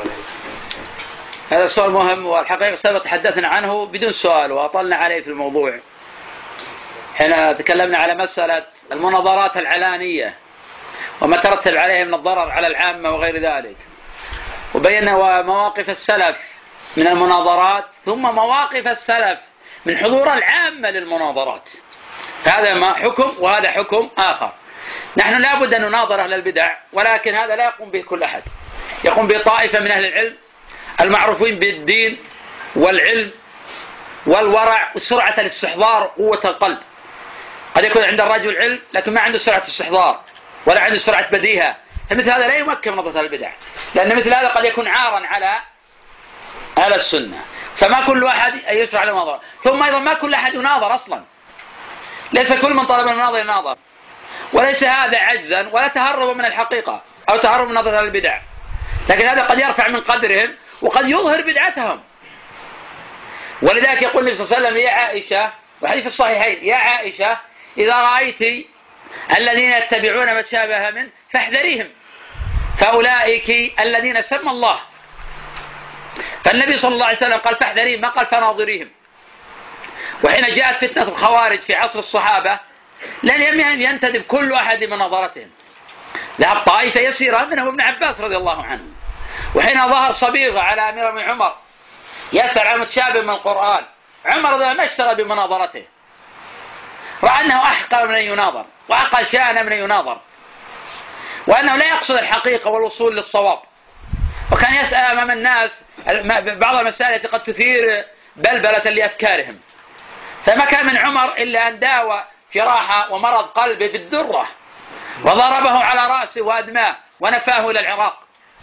هذا سؤال مهم، والحقيقة سبق تحدثنا عنه بدون سؤال وأطلنا عليه في الموضوع حين تكلمنا على مسألة المناظرات العلانية وما ترتب عليه من الضرر على العامة وغير ذلك. وبينا مواقف السلف من المناظرات، ثم مواقف السلف من حضور العامة للمناظرات. هذا ما حكم وهذا حكم آخر. نحن لا بد أن نناظر أهل البدع، ولكن هذا لا يقوم به كل أحد، يقوم به طائفة من أهل العلم المعروفين بالدين والعلم والورع وسرعة الاستحضار وقوة القلب. قد يكون عند الرجل علم لكن ما عنده سرعة استحضار ولا عنده سرعة بديهة، فمثل هذا لا يمكن من نظرة البدع، لأن مثل هذا قد يكون عارا على السنة. فما كل أحد يسرع على المناظرة. ثم أيضا ما كل أحد يناظر أصلا، ليس كل من طلب المناظر يناظر، وليس هذا عجزا ولا تهرب من الحقيقة أو تهرب من نظرة البدع، لكن هذا قد يرفع من قدرهم وقد يظهر بدعتهم. ولذلك يقول النبي صلى الله عليه وسلم: يا عائشة، وحديث الصحيحين: يا عائشة إذا رأيت الذين يتبعون ما شابه منه فاحذريهم، فأولئك الذين سمى الله. فالنبي صلى الله عليه وسلم قال فاحذريهم، ما قال فناظريهم. وحين جاءت فتنة الخوارج في عصر الصحابة لم ينتدب كل أحد من نظرتهم، ذهب طائفة يسيرة منهم ابن عباس رضي الله عنه. وحين ظهر صبيغة على أمير من عمر يسأل عن متشابه من القرآن، عمر رضي الله عنه ما اشتغل بمناظرته، رأى أنه أحقر من أن يناظر وأقل شأن من أن يناظر، وأنه لا يقصد الحقيقة والوصول للصواب. وكان يسأل أمام الناس بعض المسائل التي قد تثير بلبلة لأفكارهم، فما كان من عمر إلا أن داوى جراح ومرض قلبه بالدرة وضربه على رأسه وأدماه ونفاه إلى العراق.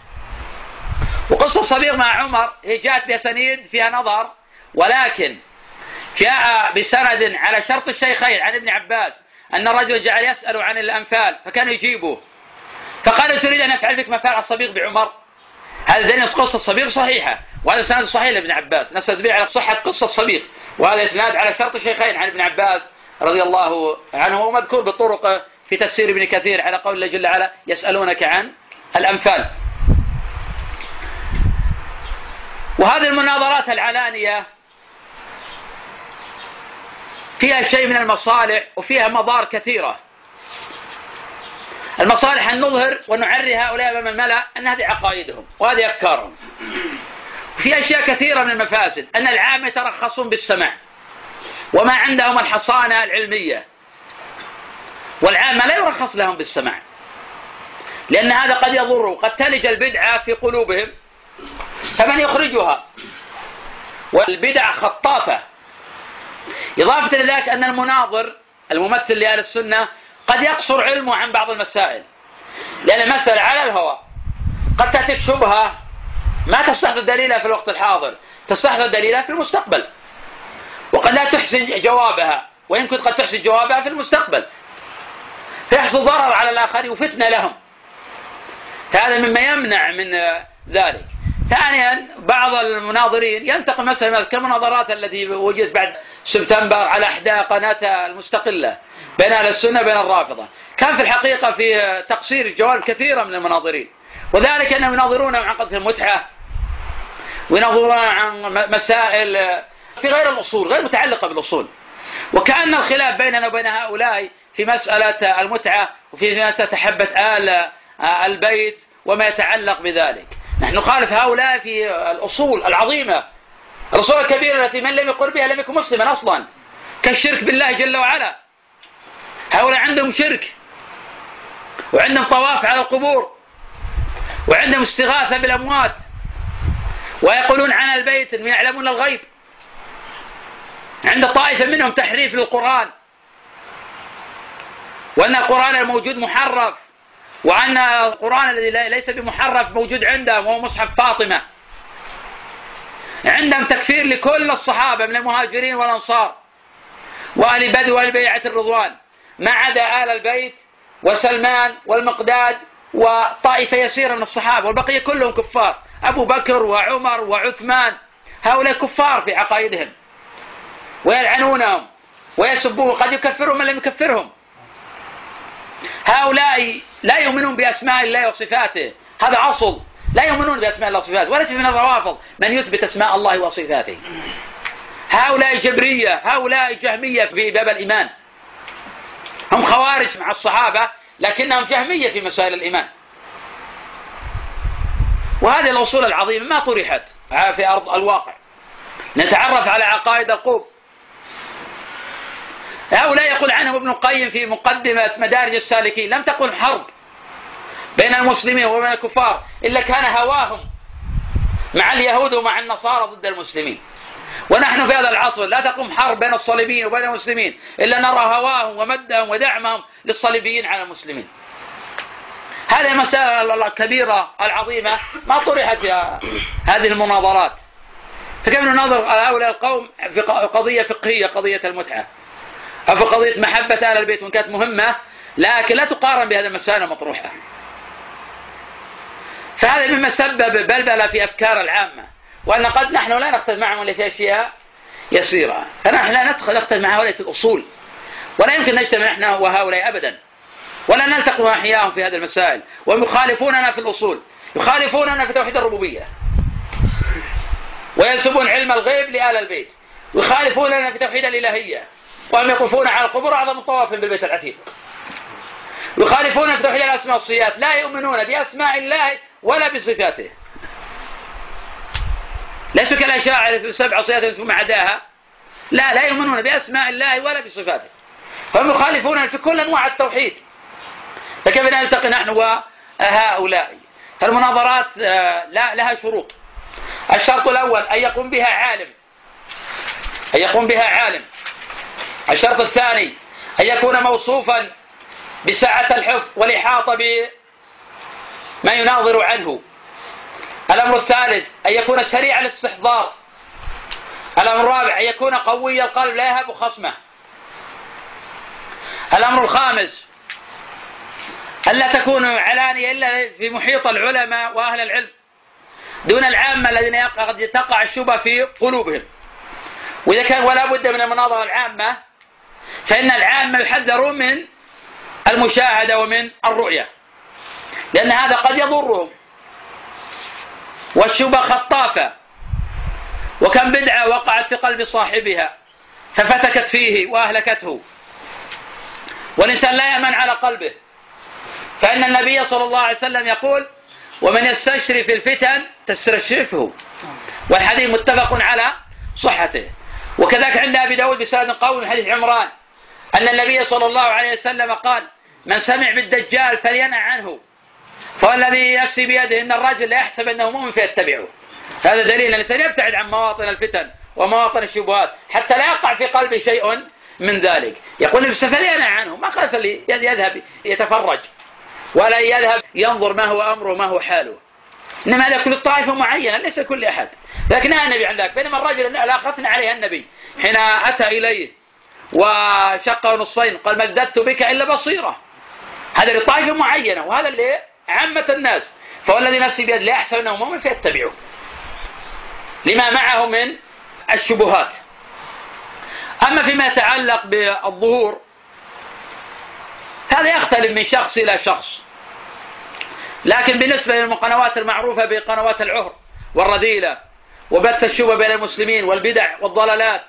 وقصة صبيغ مع عمر هي جاءت بأسانيد فيها نظر، ولكن جاء بسند على شرط الشيخين عن ابن عباس أن الرجل جعل يسأل عن الأنفال فكان يجيبه، فقال: تريد أن أفعل بك ما فعل الصبيغ بعمر؟ هذا دليل قصة الصبيغ صحيحة، وهذا سند صحيح لابن عباس، نسند به على صحة قصة الصبيغ، وهذا إسناد على شرط الشيخين عن ابن عباس رضي الله عنه، ومذكور بالطرق في تفسير ابن كثير على قول الله جل وعلا: يسألونك عن الأنفال. وهذه المناظرات العلانية فيها شيء من المصالح وفيها مضار كثيرة. المصالح أن نظهر ونعري هؤلاء أمام الملأ أن هذه عقائدهم وهذه أفكارهم. وفي أشياء كثيرة من المفاسد، أن العامة يترخصون بالسماع وما عندهم الحصانة العلمية، والعامة لا يرخص لهم بالسماع، لأن هذا قد يضر، قد تلج البدعة في قلوبهم فمن يخرجها، والبدع خطافة. إضافة إلى ذلك أن المناظر الممثل لأهل السنة قد يقصر علمه عن بعض المسائل، لأن المسألة على الهواء قد تأتيك شبهة ما تستحضر دليلها في الوقت الحاضر، تستحضر دليلها في المستقبل، وقد لا تحسن جوابها، وإن كنت قد تحسن جوابها في المستقبل، فيحصل ضرر على الآخرين وفتنة لهم. هذا مما يمنع من ذلك. ثانيا، بعض المناظرين ينتقل مثلا كمناظرات التي وجدت بعد سبتمبر على إحدى قناتها المستقلة بين أهل السنة بين الرافضة، كان في الحقيقة في تقصير جوانب كثيرة من المناظرين، وذلك أنهم يناظرون عن قضية المتعة، ويناظرون عن مسائل في غير الأصول، غير متعلقة بالأصول، وكأن الخلاف بيننا وبين هؤلاء في مسألة المتعة وفي مسألة حبة آل البيت وما يتعلق بذلك. نحن نخالف هؤلاء في الأصول العظيمة، الأصول الكبيرة التي من لم يقر بها لم يكن مسلما أصلا، كالشرك بالله جل وعلا. هؤلاء عندهم شرك، وعندهم طواف على القبور، وعندهم استغاثة بالأموات، ويقولون عن البيت أنهم يعلمون الغيب. عند طائفة منهم تحريف للقرآن، وأن القرآن الموجود محرف، وأن القرآن الذي ليس بمحرف موجود عندهم وهو مصحف فاطمة. عندهم تكفير لكل الصحابة من المهاجرين والأنصار وأهل بدر وأهل بيعة الرضوان، ما عدا آل البيت وسلمان والمقداد وطائفة يسيرة من الصحابة، والبقية كلهم كفار، أبو بكر وعمر وعثمان، هؤلاء كفار في عقائدهم ويلعنونهم ويسبوه، قد يكفرهم من لم يكفرهم. هؤلاء لا يؤمنون بأسماء الله وصفاته، هذا أصل، لا يؤمنون بأسماء الله وصفاته، وليس من الروافض من يثبت أسماء الله وصفاته. هؤلاء جبرية، هؤلاء جهمية في باب الإيمان، هم خوارج مع الصحابة لكنهم جهمية في مسائل الإيمان. وهذه الأصول العظيمة ما طرحت في أرض الواقع. نتعرف على عقائد القوم. هؤلاء يقول عنهم ابن القيم في مقدمة مدارج السالكين: لم تكن حرب بين المسلمين وبين الكفار إلا كان هواهم مع اليهود ومع النصارى ضد المسلمين. ونحن في هذا العصر لا تقوم حرب بين الصليبيين وبين المسلمين إلا نرى هواهم ومدهم ودعمهم للصليبيين على المسلمين. هذه المسألة الكبيرة العظيمة ما طرحت في هذه المناظرات. فكيف ننظر على هؤلاء القوم في قضية فقهية، قضية المتعة، أو في قضية محبة آل البيت، وإن كانت مهمة لكن لا تقارن بهذه المسائل المطروحة. فهذا مما سبب بلبلة في أفكار العامة، وأن قد نحن لا نختلف معهم إلا في أشياء يسيرة. فنحن لا نختلف مع هؤلاء في الأصول، ولا يمكن نجتمع نحن وهؤلاء أبدا، ولا نلتقي أحياهم في هذه المسائل. وهم يخالفوننا في الأصول، يخالفوننا في توحيد الربوبية، وينسبون علم الغيب لآل البيت، ويخالفوننا في توحيد الإلهية، وهم يقفون على القبور أعظم طواف بالبيت العتيق، يخالفون في توحيد الأسماء والصفات، لا يؤمنون بأسماء الله ولا بصفاته. ليسوا كالأشاعرة 7 صفات ثم عداها، لا يؤمنون بأسماء الله ولا بصفاته، هم يخالفون في كل أنواع التوحيد. فكيف نلتقي نحن وهؤلاء؟ فالمناظرات لها شروط. الشرط الأول أن يقوم بها عالم، الشرط الثاني أن يكون موصوفا بسعة الحفظ والإحاطة بما يناظر عنه. الأمر الثالث أن يكون سريع الاستحضار. الأمر الرابع أن يكون قوي القلب لا يهاب خصمه. الأمر الخامس ألا تكون علانية إلا في محيط العلماء وأهل العلم دون العامة الذين قد تقع الشبهة في قلوبهم. وإذا كان ولا بد من المناظرة العامة فإن العامة يحذرون من المشاهدة ومن الرؤية، لأن هذا قد يضرهم. والشبهة خطافة، وكم بدعة وقعت في قلب صاحبها ففتكت فيه وأهلكته. والإنسان لا يأمن على قلبه، فإن النبي صلى الله عليه وسلم يقول: ومن يستشرف الفتن تستشرفه. والحديث متفق على صحته. وكذلك عند أبي داود بسند قوي من حديث عمران أن النبي صلى الله عليه وسلم قال: من سمع بالدجال فلينع عنه، فوالذي نفسي بيده إن الرجل لا يحسب أنه مؤمن فيتبعه. هذا دليل أن الإنسان يبتعد عن مواطن الفتن ومواطن الشبهات حتى لا يقع في قلبه شيء من ذلك. يقول نفسه فلينع عنه، ما قال يذهب يتفرج ولا يذهب ينظر ما هو أمره ما هو حاله، إنما هذا كل طائفة معينة ليس كل أحد. لكن نهى النبي عن ذلك. بينما الرجل الآخرتنا عليه النبي حين أتى إليه وشقه نصفين قال: ما ازددت بك إلا بصيرة. هذا لطائفة معينة، وهذا اللي عامة الناس. فوالذي نفسي بيد لا يحسب أنه مؤمن فيتبعه لما معه من الشبهات. أما فيما يتعلق بالظهور هذا يختلف من شخص إلى شخص، لكن بالنسبة للقنوات المعروفة بقنوات العهر والرذيلة وبث الشبه بين المسلمين والبدع والضلالات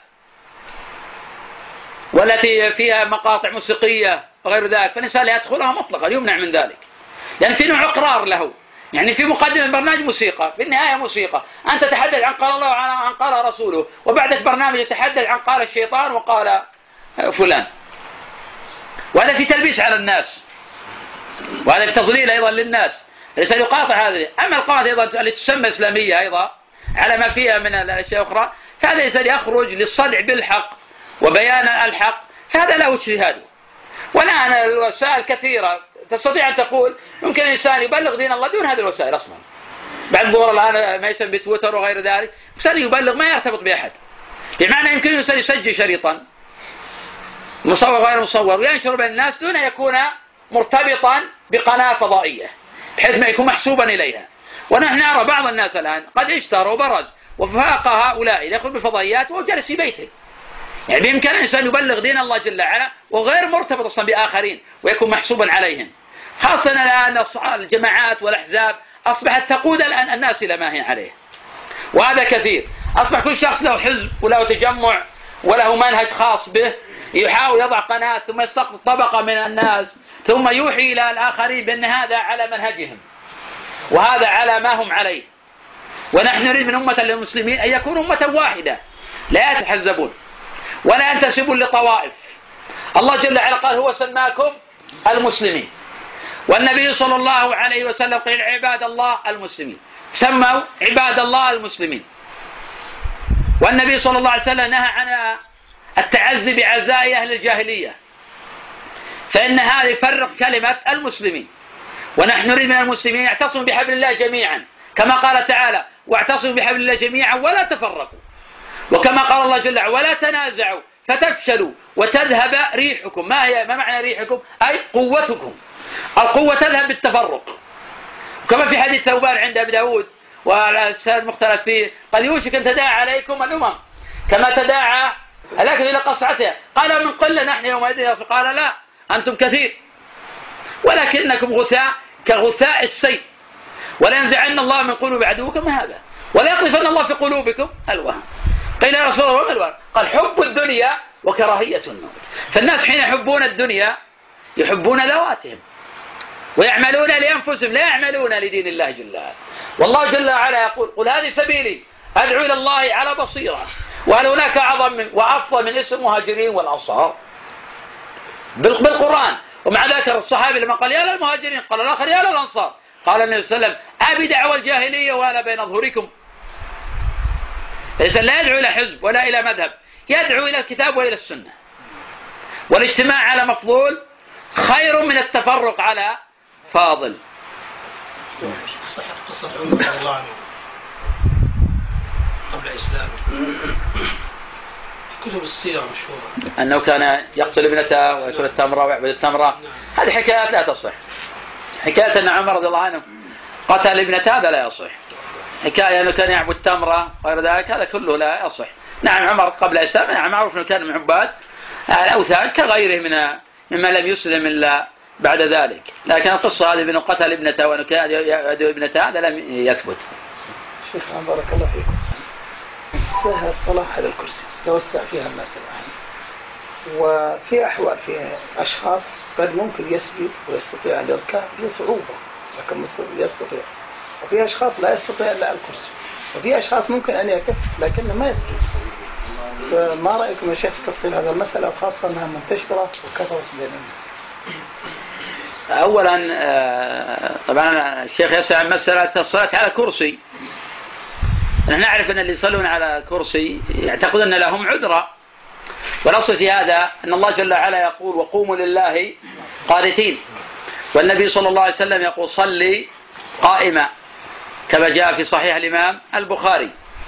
والتي فيها مقاطع موسيقية وغير ذلك، فالإنسان لا يدخلها مطلقا، يمنع من ذلك، لأن في نوع إقرار له. يعني في مقدمة برنامج موسيقى، في النهاية موسيقى، أنت تتحدث عن قال الله وعن قال رسوله، وبعد برنامج يتحدث عن قال الشيطان وقال فلان، وهذا في تلبيس على الناس، وهذا في تضليل أيضا للناس. الإنسان يقاطع هذه. أما القنوات أيضا التي تسمى إسلامية أيضا على ما فيها من الأشياء الأخرى، فهذا الإنسان يخرج للصدع بالحق وبيان الحق، فهذا له اجتهاده. والآن الوسائل كثيرة تستطيع أن تقول يمكن الإنسان يبلغ دين الله دون هذه الوسائل أصلا. بعد ظهور الآن ما يسمى بتويتر وغير ذلك، الإنسان يبلغ ما يرتبط بأحد، بمعنى يمكن الإنسان يسجل شريطا مصور غير مصور وينشر بين الناس دون أن يكون مرتبطا بقناة فضائية بحيث ما يكون محسوبا إليها. ونحن نرى بعض الناس الآن قد اشتروا وبرز وفاق هؤلاء يدخل بالفضائيات وهو جالس في بيته. يعني بإمكان الإنسان يبلغ دين الله جل وعلا وغير مرتبط أصلا بآخرين ويكون محسوبا عليهم. خاصة الآن الجماعات والأحزاب أصبحت تقود الناس إلى ما هي عليه، وهذا كثير. أصبح كل شخص له حزب وله تجمع وله منهج خاص به، يحاول يضع قناة ثم يستقطب طبقة من الناس ثم يوحي إلى الآخرين بأن هذا على منهجهم، وهذا على ما هم عليه. ونحن نريد من أمة للمسلمين أن يكونوا أمة واحدة لا يتحزبون ولا ينتسبون لطوائف. الله جل وعلا قال هو سماكم المسلمين، والنبي صلى الله عليه وسلم قال عباد الله المسلمين، سموا عباد الله المسلمين. والنبي صلى الله عليه وسلم نهى عن التعزي بعزاء أهل الجاهلية، فإن هذا يفرق كلمة المسلمين. ونحن نريد من المسلمين يعتصموا بحبل الله جميعا، كما قال تعالى واعتصموا بحبل الله جميعا ولا تفرقوا، وكما قال الله جل وعلا ولا تنازعوا فتفشلوا وتذهب ريحكم. ما معنى ريحكم؟ أي قوتكم. القوة تذهب بالتفرق، كما في حديث ثوبان عند أبي داود والسند مختلف فيه، قال يوشك أن تداعى عليكم الأمم كما تداعى الأكل إلى قصعتها، قال من قلة نحن يومئذ، قال لا أنتم كثير ولكنكم غثاء كغثاء السيل، ولا ينزعن الله من قلوب عدوكم هذا، ولا يقذفن الله في قلوبكم الوهن. قيل يا رسول الله وما الوهن؟ قال حب الدنيا وكراهية الموت. فالناس حين يحبون الدنيا يحبون ذواتهم ويعملون لأنفسهم لا يعملون لدين الله جل وعلا. والله جل وعلا يقول قل هذه سبيلي أدعو إلى الله على بصيرة، وهل هناك أعظم وأفضل من اسم المهاجرين والأنصار بالقرآن؟ ومع ذلك الصحابي لما قال يا للمهاجرين قال الآخر يا للأنصار، قال النبي صلى الله عليه وسلم أبي دعوى الجاهلية وأنا بين ظهوركم. الإنسان لا يدعو إلى حزب ولا إلى مذهب، يدعو إلى الكتاب وإلى السنة. والاجتماع على مفضول خير من التفرق على فاضل. صحة قصة عمر رضي الله عنه قبل الإسلام كتب السيرة مشهورة أنه كان يقتل ابنته ويأكل التمرة ويعبد التمرة. هذه حكايات لا تصح. حكاية أن عمر رضي الله عنه قتل ابنته هذا لا يصح. حكاية أنه كان يعبد التمرة وغير ذلك هذا كله لا يصح. نعم عمر قبل الإسلام نعم معروف أنه كان من عباد الأوثان كغيره مما لم يسلم إلا بعد ذلك، لكن القصة هذه بأنه قتل ابنته وأنه كان يعبد ابنته هذا لم يثبت. شيخ بارك الله فيكم. سهل الصلاة على الكرسي توسع فيها المسألة، وفي أحوال فيها أشخاص قد ممكن يسجد ويستطيع أن يركع بصعوبة لكن يستطيع، وفي أشخاص لا يستطيع إلا الكرسي، وفي أشخاص ممكن أن يكف لكنه ما يسجد. فما رأيكم يا شيخ تفصيل هذا المسألة، وخاصة أنها منتشرة وكثرت بين الناس؟ أولا طبعا الشيخ يسأل عن مسألة الصلاة على كرسي. نحن نعرف أن اللي يصلون على كرسي يعتقدون أن لهم عذرا، والأصل في هذا أن الله جل وعلا يقول وقوموا لله قانتين، والنبي صلى الله عليه وسلم يقول صلي قائما كما جاء في صحيح الإمام البخاري،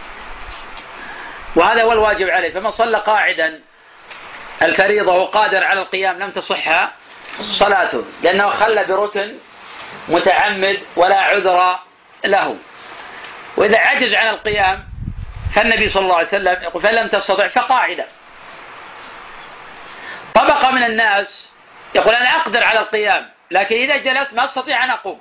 وهذا هو الواجب عليه. فمن صلى قاعدا الفريضة وقادر على القيام لم تصح صلاته، لأنه خلى بركن متعمد ولا عذر له. وإذا عجز عن القيام فالنبي صلى الله عليه وسلم يقول فإن لم تستطع فقاعدا. طبقة من الناس يقول أنا أقدر على القيام لكن إذا جلست ما أستطيع أن أقوم،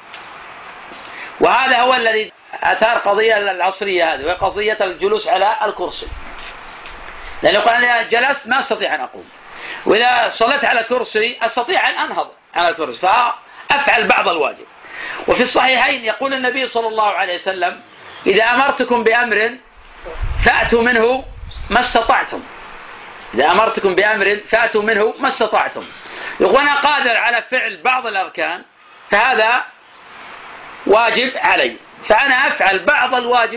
وهذا هو الذي أثار قضية العصرية هذه، وهي قضية الجلوس على الكرسي، لأنه قال أنا جلست ما أستطيع أن أقوم، وإذا صليت على كرسي أستطيع أن أنهض على الكرسي فأفعل بعض الواجب. وفي الصحيحين يقول النبي صلى الله عليه وسلم إذا أمرتكم بأمر فأتوا منه ما استطعتم، إذا أمرتكم بأمر فأتوا منه ما استطعتم. يقول أنا قادر على فعل بعض الأركان فهذا واجب علي، فأنا أفعل بعض الواجب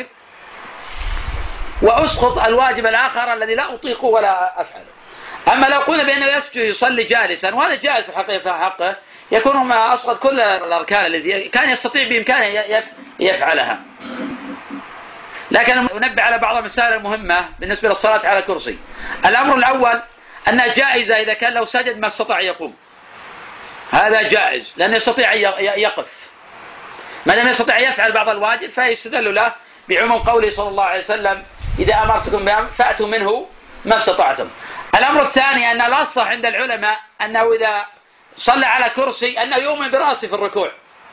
وأسقط الواجب الآخر الذي لا أطيقه ولا أفعله. أما لو قلنا بأنه يسجد يصلي جالسا وهذا جائز في حقه يكون ما أسقط كل الأركان التي كان يستطيع بإمكانه يفعلها. لكن ننبه على بعض المسائل المهمة بالنسبة للصلاة على كرسي. الأمر الأول أنها جائزة إذا كان لو سجد ما استطاع يقوم، هذا جائز لأنه يستطيع أن يقف، ما دام يستطيع يفعل بعض الواجب فيستدل له بعموم قوله صلى الله عليه وسلم إذا أمرتكم بأمر فأتوا منه ما استطعتم. الأمر الثاني أن الأصح عند العلماء أنه إذا صلى على كرسي أنه يومئ برأسه في الركوع،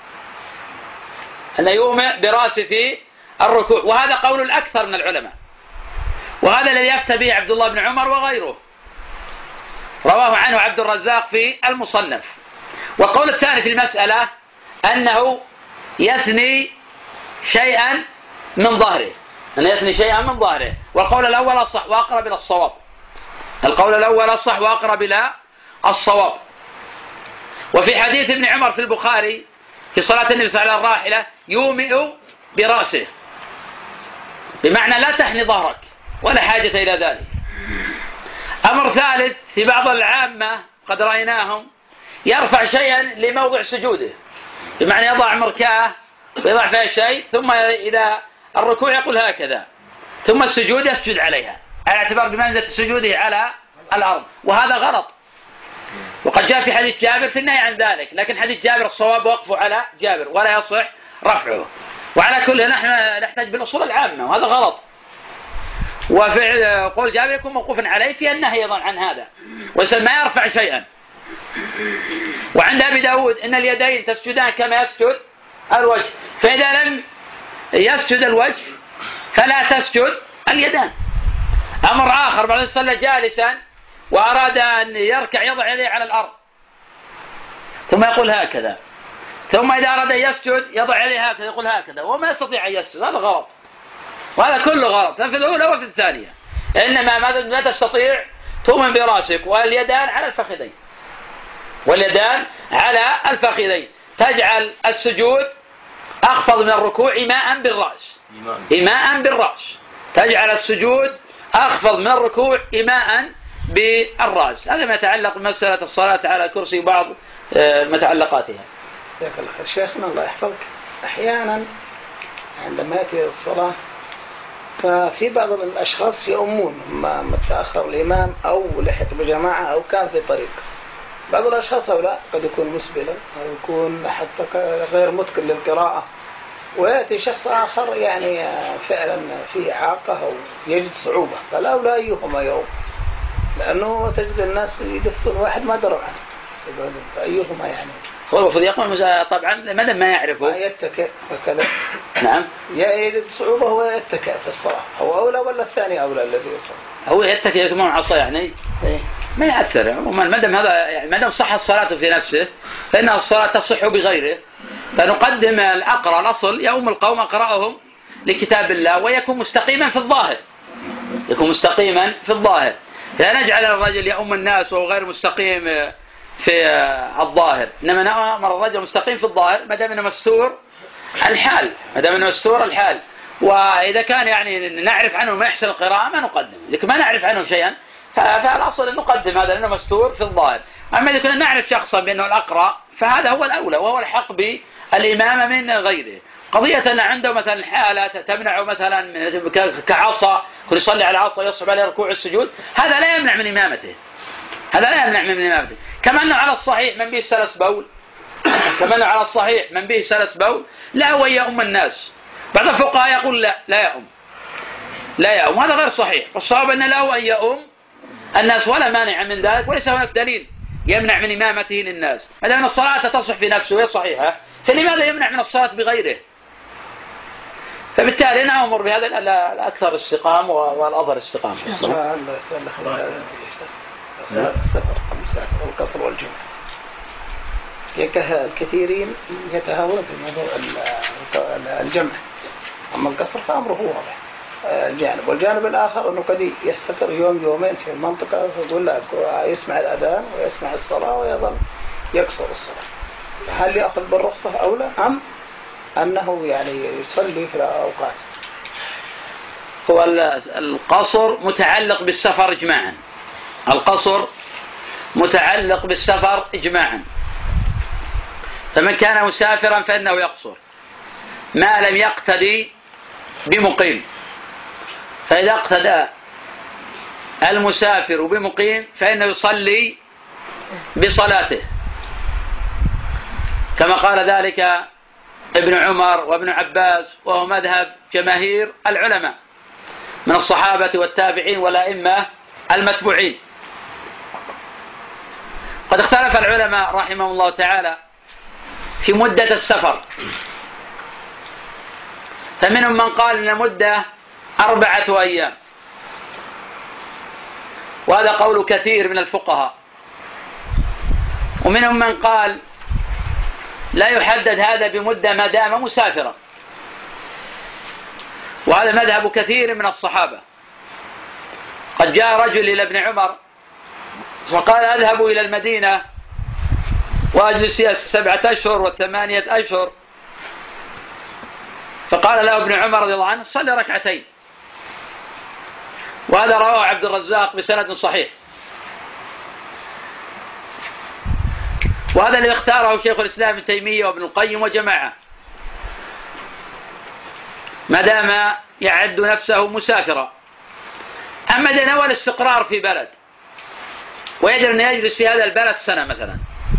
أنه يومئ برأسه في الركوع، وهذا قول الأكثر من العلماء، وهذا الذي يفتى به عبد الله بن عمر وغيره، رواه عنه عبد الرزاق في المصنف. والقول الثاني في المسألة أنه يثني شيئا من ظهره، أن يثني شيئا من ظهره. والقول الأول أصح وأقرب إلى الصواب. القول الأول أصح وأقرب إلى الصواب. وفي حديث ابن عمر في البخاري في صلاة النبي صلى الله عليه وسلم على الراحلة يومئ برأسه، بمعنى لا تحني ظهرك ولا حاجة إلى ذلك. أمر ثالث في بعض العامة قد رأيناهم يرفع شيئا لموضع سجوده، بمعنى يضع مركاه ويضع فيها شيء، ثم إذا الركوع يقول هكذا، ثم السجود يسجد عليها على اعتبار بمنزلة سجوده على الأرض، وهذا غلط. وقد جاء في حديث جابر في النهي عن ذلك، لكن حديث جابر الصواب وقفه على جابر ولا يصح رفعه. وعلى كل نحن نحتاج بالأصول العامة، وهذا غلط. وفي قول جابر يكون موقوفا عليه في النهي أيضا عن هذا، ما يرفع شيئا. وعند أبي داود إن اليدين تسجدان كما يسجد الوجه، فإذا لم يسجد الوجه فلا تسجد اليدان. أمر آخر، بعد صلى جالسا وأراد أن يركع يضع يديه على الأرض ثم يقول هكذا، ثم إذا أراد أن يسجد يضع يديه هكذا يقول هكذا، وما يستطيع أن يسجد. هذا غلط، وهذا كله غلط، في الأولى وفي الثانية. إنما ما تستطيع تؤمن براسك واليدان على الفخذين، واليدان على الفخذين، تجعل السجود أخفض من الركوع إيماء بالرأس، إيماء بالرأس، تجعل السجود أخفض من الركوع إيماء بالرأس. هذا ما يتعلق بمسألة الصلاة على كرسي وبعض متعلقاتها. جزاك الله خير. شيخنا الله يحفظك، أحيانا عندما يأتي الصلاة ففي بعض الأشخاص يؤمون ما تأخر الإمام أو لحق بجماعة أو كان في طريق. بعض الأشخاص هؤلاء قد يكون مسبلا أو يكون حتى غير متقن للقراءة، ويأتي شخص آخر يعني فعلا فيه إعاقة أو يجد صعوبة، فالأولى أيهما يوم، لأنه تجد الناس يدفون واحد ما دروا عنه، أيهما يعني هو المفروض يقول طبعا ما يعرفه يتكئ وكذا. نعم، يجد صعوبة هو يتكئ في الصلاة، هو أولى ولا الثاني أولى الذي يصلي؟ هو يتكئ كمان عصا يعني ما يأثر. ما دام هذا يعني ما دام صح الصلاة في نفسه فإن الصلاة تصح بغيره، فنقدم الأقرأ. الأصل يؤم القوم أقرأهم لكتاب الله ويكون مستقيما في الظاهر، يكون مستقيما في الظاهر، لا نجعل الرجل يؤم الناس وهو غير مستقيم في الظاهر، إنما نأمر الرجل مستقيم في الظاهر ما دام انه مستور الحال، ما دام انه مستور الحال. وإذا كان يعني نعرف عنه ما يحسن القراءة ما نقدم، لكن ما نعرف عنه شيئا فالأصل أن نقدم هذا لأنه مستور في الظاهر. أما إذا كنا نعرف شخصا بأنه الأقرأ فهذا هو الأولى وهو الحق بالإمامة من غيره. قضية أن عنده مثلا حالة تمنع مثلا كعصا كل يصلي على عصا يصعب عليه ركوع السجود، هذا لا يمنع من إمامته، هذا لا يمنع من إمامته. كما أنه على الصحيح من به سلس بول، كما أنه على الصحيح من به سلس بول لا هو يؤم الناس. بعض الفقهاء يقول لا يؤم، لا يؤم، هذا غير صحيح. والصواب أن له أن يؤم الناس ولا مانع من ذلك، وليس هناك دليل يمنع من إمامته للناس. ما دام الصلاة تصح في نفسه وهي صحيحة فلماذا يمنع من الصلاة بغيره؟ فبالتالي نأمر بهذا الأكثر استقام والأظهر استقام. السفر والقصر والجمع الكثيرين يتهاونون في موضوع الجمع، أما القصر فأمره واضح الجانب. والجانب الآخر أنه قد يستقر يوم يومين في المنطقة فيقول لك يسمع الأذان ويسمع الصلاة ويظل يقصر الصلاة، هل يأخذ بالرخصة أو لا، أم أنه يعني يصلي في الأوقات؟ هو القصر متعلق بالسفر إجماعا، القصر متعلق بالسفر إجماعا، فمن كان مسافرا فإنه يقصر ما لم يقتدي بمقيم، فإذا اقتدى المسافر بمقيم فإنه يصلي بصلاته، كما قال ذلك ابن عمر وابن عباس، وهو مذهب جماهير العلماء من الصحابة والتابعين والأئمة المتبوعين. قد اختلف العلماء رحمه الله تعالى في مدة السفر، فمنهم من قال إن المدة 4 أيام، وهذا قول كثير من الفقهاء، ومنهم من قال لا يحدد هذا بمدة ما دام مسافرا، وهذا مذهب كثير من الصحابة. قد جاء رجل إلى ابن عمر فقال أذهب إلى المدينة وأجلس 7 أشهر و8 أشهر، فقال له ابن عمر رضي الله عنه صلي 2 ركعتين. وهذا رواه عبد الرزاق بسند صحيح. وهذا الذي اختاره شيخ الإسلام ابن تيمية وابن القيم وجماعة، ما دام يعد نفسه مسافرا. أما إذا نوى الاستقرار في بلد ويجب أن يجلس في هذا البلد سنة مثلا،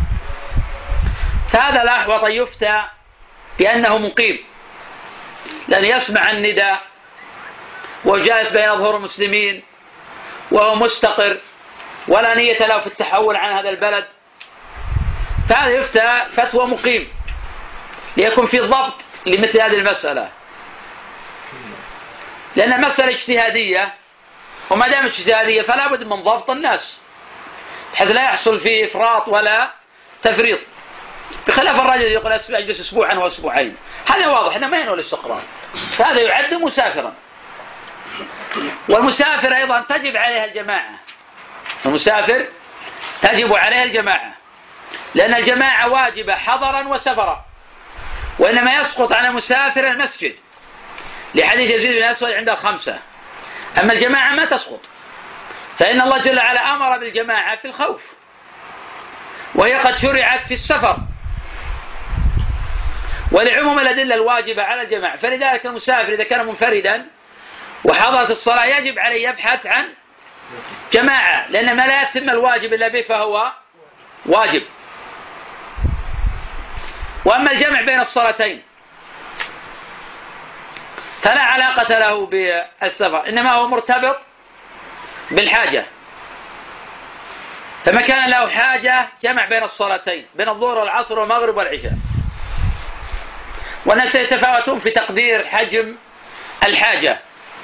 فهذا الأحوط أن يفتى بأنه مقيم، لأن يسمع النداء وجالس بين أظهر المسلمين وهو مستقر ولا نية له في التحول عن هذا البلد، فهذا يفتى فتوى مقيم ليكون في ضبط لمثل هذه المسألة، لأن مسألة اجتهادية، وما دام اجتهادية فلا بد من ضبط الناس بحيث لا يحصل فيه إفراط ولا تفريط، بخلاف الرجل يقول أجلس أسبوعا وأسبوعين، هذا واضح أنه ما ينوي الاستقرار، فهذا يعد مسافرا. والمسافر أيضا تجب عليها الجماعة، المسافر تجب عليها الجماعة، لأن الجماعة واجبة حضرا وسفرا، وإنما يسقط عن المسافر المسجد لحديث يزيد بن الأسود عند 5. أما الجماعة ما تسقط، فإن الله جل وعلا أمر بالجماعة في الخوف، وهي قد شرعت في السفر ولعموم الأدلة الواجبة على الجماعة. فلذلك المسافر إذا كان منفردا وحضرت الصلاة يجب عليه يبحث عن جماعة، لأن ما لا يتم الواجب إلا به فهو واجب. وأما الجمع بين الصلاتين فلا علاقة له بالسفر، إنما هو مرتبط بالحاجة، فما كان له حاجة جمع بين الصلاتين بين الظهر والعصر والمغرب والعشاء. والناس يتفاوتون في تقدير حجم الحاجة.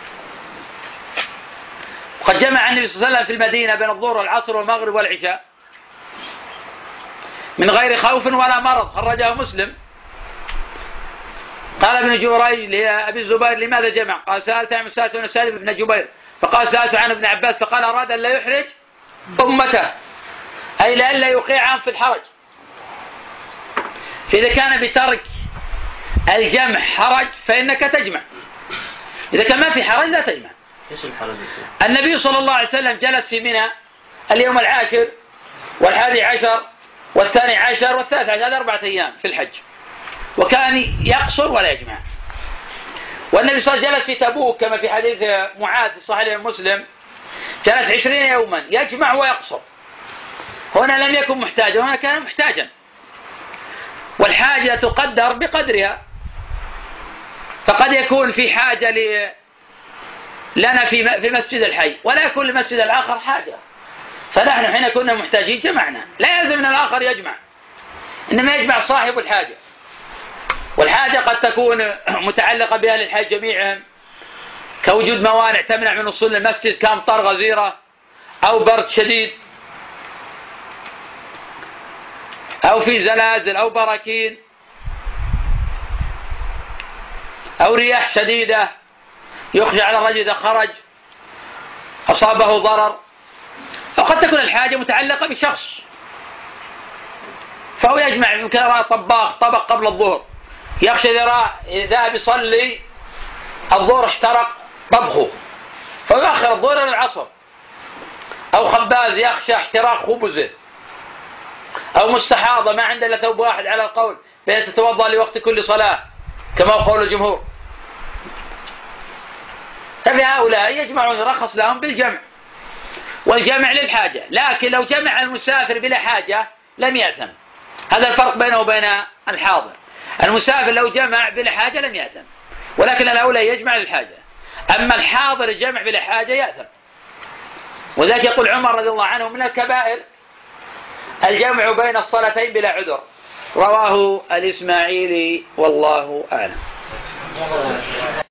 وقد جمع النبي صلى الله عليه وسلم في المدينة بين الظهر والعصر والمغرب والعشاء من غير خوف ولا مرض، خرجه مسلم. قال ابن جريج لأبي الزبير لماذا جمع؟ قال سألت عن مسألة بن سالم بن جبير، فقال سألت عن ابن عباس، فقال أراد أن لا يحرج أمته، أي لئلا يوقعهم في الحرج. فإذا كان بترك الجمع حرج فإنك تجمع، إذا كان ما في حرج لا تجمع. النبي صلى الله عليه وسلم جلس في منى اليوم 10 و11 و12 و13، هذا 4 أيام في الحج، وكان يقصر ولا يجمع. والنبي صلى الله عليه وسلم جلس في تبوك كما في حديث معاذ في صحيح مسلم، جلس 20 يوما يجمع ويقصر. هنا لم يكن محتاجا، هنا كان محتاجا، والحاجة تقدر بقدرها. فقد يكون في حاجة لنا في مسجد الحي، ولا يكون لمسجد الآخر حاجة، فنحن حين كنا محتاجين جمعنا. لا يلزم أن الآخر يجمع، إنما يجمع صاحب الحاجة. والحاجة قد تكون متعلقة بأهل الحي جميعهم، كوجود موانع تمنع من وصول المسجد كأمطار غزيرة أو برد شديد أو في زلازل أو براكين أو رياح شديدة يخشى على الرجل إذا خرج أصابه ضرر. فقد تكون الحاجة متعلقة بشخص، فهو يجمع. يمكن يرى طباخ طبق قبل الظهر يخشى إذا بيصلي الظهر احترق طبخه فيؤخر الظهر إلى العصر، أو خباز يخشى احتراق خبزه، أو مستحاضة ما عنده إلا ثوب واحد على القول بأن تتوضأ لوقت كل صلاة كما قول الجمهور. ففي هؤلاء يجمعون يرخص لهم بالجمع، والجمع للحاجة. لكن لو جمع المسافر بلا حاجة لم يأثم. هذا الفرق بينه وبين الحاضر. المسافر لو جمع بلا حاجة لم يأثم، ولكن الأولى يجمع للحاجة. أما الحاضر الجمع بلا حاجة يأثم. وذلك يقول عمر رضي الله عنه من الكبائر الجمع بين الصلاتين بلا عذر. رواه الإسماعيلي والله أعلم.